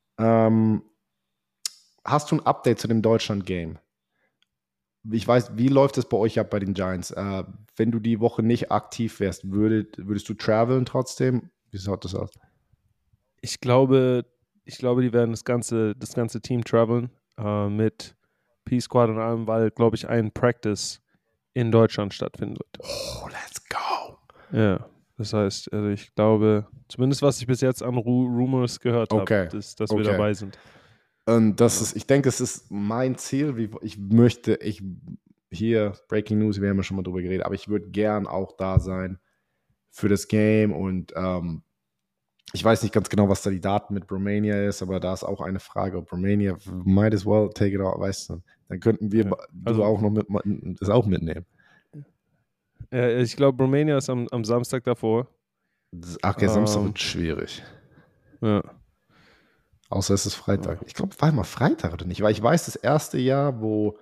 Hast du ein Update zu dem Deutschland-Game? Ich weiß, wie läuft es bei euch ab bei den Giants? Wenn du die Woche nicht aktiv wärst, würdest du traveln trotzdem? Wie schaut das aus? Ich glaube, die werden das ganze Team traveln mit P-Squad und allem, weil, glaube ich, ein Practice in Deutschland stattfinden wird. Oh, let's go! Ja, das heißt, also ich glaube, zumindest was ich bis jetzt an Rumors gehört habe, dass wir dabei sind. Und ich denke, es ist mein Ziel. Hier, Breaking News, wir haben ja schon mal drüber geredet, aber ich würde gern auch da sein für das Game und ich weiß nicht ganz genau, was da die Daten mit Romania ist, aber da ist auch eine Frage, ob Romania might as well take it out, weißt du. Dann könnten wir auch noch das auch mitnehmen. Ich glaube, Romania ist am Samstag davor. Samstag wird schwierig. Ja. Außer es ist Freitag. Ich glaube, war mal Freitag oder nicht? Weil ich weiß, das erste Jahr, wo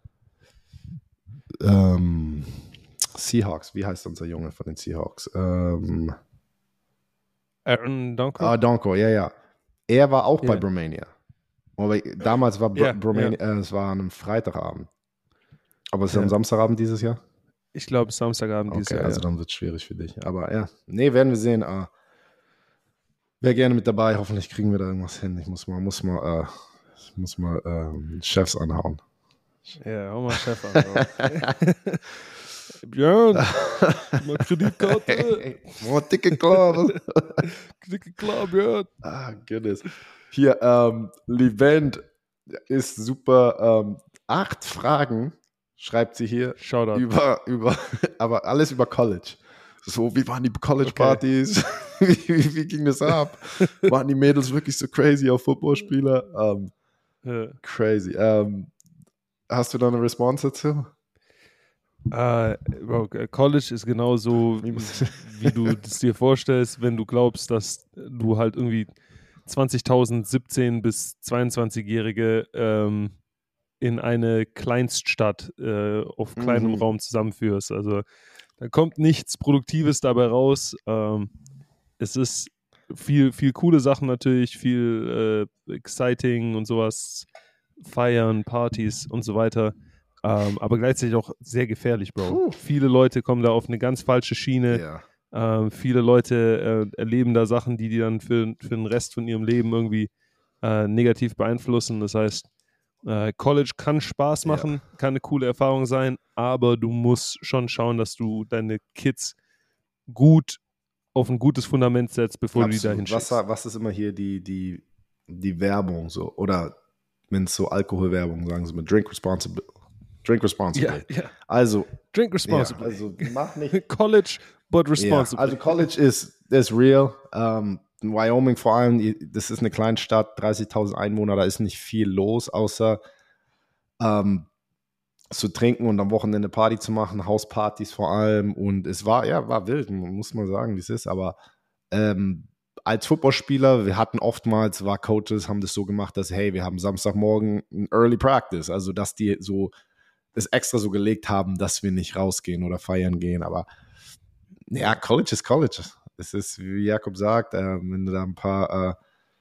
Seahawks, wie heißt unser Junge von den Seahawks? Aaron Donko? Donko, ja. Er war auch bei Romania. Aber damals war Romania, es war an einem Freitagabend. Aber es ist am Samstagabend dieses Jahr? Ich glaube, Samstagabend dieses Jahr. Also dann wird es schwierig für dich. Aber werden wir sehen. Wäre gerne mit dabei. Hoffentlich kriegen wir da irgendwas hin. Ich muss mal Chefs anhauen. Ja, hau mal Chef anhauen. Björn, mal Kreditkarte. Mal dicke klar. Dicke klar, Björn. Goodness. Hier, Livent ist super. 8 Fragen schreibt sie hier. Shoutout. Über, aber alles über College. So, wie waren die College-Partys? Wie ging das ab? Waren die Mädels wirklich so crazy auf Footballspieler? Crazy. Hast du da eine Response dazu? College ist genauso, wie du es dir vorstellst, wenn du glaubst, dass du halt irgendwie 20.000 17- bis 22-Jährige in eine Kleinststadt auf kleinem Raum zusammenführst. Also da kommt nichts Produktives dabei raus. Es ist viel coole Sachen natürlich, viel exciting und sowas, Feiern, Partys und so weiter. Aber gleichzeitig auch sehr gefährlich, Bro. Viele Leute kommen da auf eine ganz falsche Schiene. Viele Leute erleben da Sachen, die dann für den Rest von ihrem Leben irgendwie negativ beeinflussen. Das heißt, College kann Spaß machen, kann eine coole Erfahrung sein, aber du musst schon schauen, dass du deine Kids gut auf ein gutes Fundament setzt, bevor du die dahin schickst. Was ist immer hier die Werbung so? Oder wenn es so Alkoholwerbung, sagen sie mal, drink responsibly. Ja. Also, drink responsibly. Also mach nicht College, but responsibly. Also College is real. In Wyoming vor allem, das ist eine Kleinstadt, 30.000 Einwohner, da ist nicht viel los, außer zu trinken und am Wochenende Party zu machen, Hauspartys vor allem. Und es war wild, muss man sagen, wie es ist. Aber als Footballspieler, wir hatten oftmals, Coaches haben das so gemacht, dass, hey, wir haben Samstagmorgen ein Early Practice. Also, dass die so es extra so gelegt haben, dass wir nicht rausgehen oder feiern gehen. Aber ja, College ist College. Es ist, wie Jakob sagt, wenn du da ein paar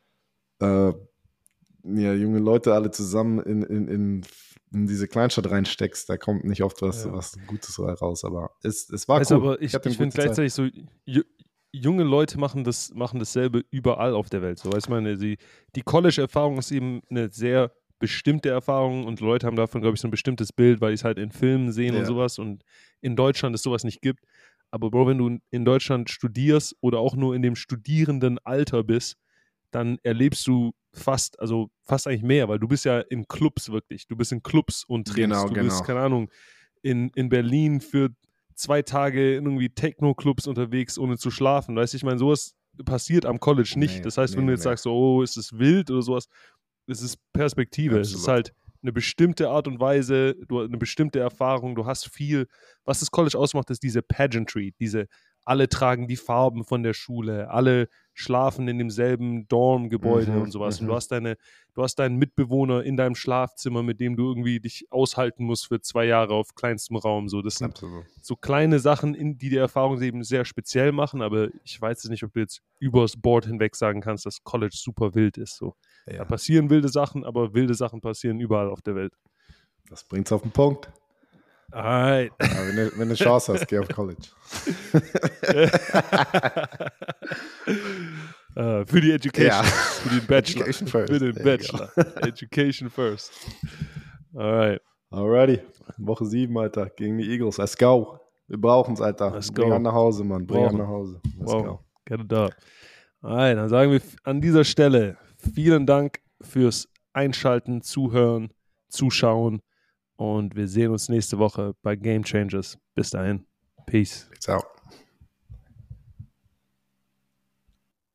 junge Leute alle zusammen in diese Kleinstadt reinsteckst, da kommt nicht oft was Gutes raus. Aber es war cool. Aber ich finde gleichzeitig so, junge Leute machen dasselbe überall auf der Welt. So, ich meine, die College-Erfahrung ist eben eine sehr bestimmte Erfahrung und Leute haben davon, glaube ich, so ein bestimmtes Bild, weil die es halt in Filmen sehen und sowas und in Deutschland es sowas nicht gibt. Aber Bro, wenn du in Deutschland studierst oder auch nur in dem studierenden Alter bist, dann erlebst du fast eigentlich mehr, weil du bist ja in Clubs wirklich. Du bist in Clubs und trinkst. Du bist, keine Ahnung, in Berlin für 2 Tage in irgendwie Techno-Clubs unterwegs, ohne zu schlafen. Weißt du, ich meine, sowas passiert am College nicht. Das heißt, wenn du jetzt sagst, so, oh, ist es wild oder sowas, es ist Perspektive. Absolut. Es ist halt eine bestimmte Art und Weise, du eine bestimmte Erfahrung, du hast viel. Was das College ausmacht, ist diese Pageantry, alle tragen die Farben von der Schule, alle schlafen in demselben Dormgebäude und sowas. Und du hast deinen Mitbewohner in deinem Schlafzimmer, mit dem du irgendwie dich aushalten musst für 2 Jahre auf kleinstem Raum. So, das sind so kleine Sachen, die Erfahrung eben sehr speziell machen, aber ich weiß nicht, ob du jetzt übers Board hinweg sagen kannst, dass College super wild ist. So. Ja. Da passieren wilde Sachen, aber wilde Sachen passieren überall auf der Welt. Das bringt's auf den Punkt. Alright. Ja, wenn du eine Chance hast, geh auf College. Für die Education, für den Bachelor. Education first. Für den Bachelor. Education first. Alright. Alrighty. Woche 7, Alter, gegen die Eagles. Let's go. Wir brauchen es, Alter. Bring an nach Hause, Mann. Bring an nach Hause. Let's go. Get it up. Alright, dann sagen wir an dieser Stelle vielen Dank fürs Einschalten, Zuhören, Zuschauen. Und wir sehen uns nächste Woche bei Game Changers. Bis dahin. Peace. Peace out.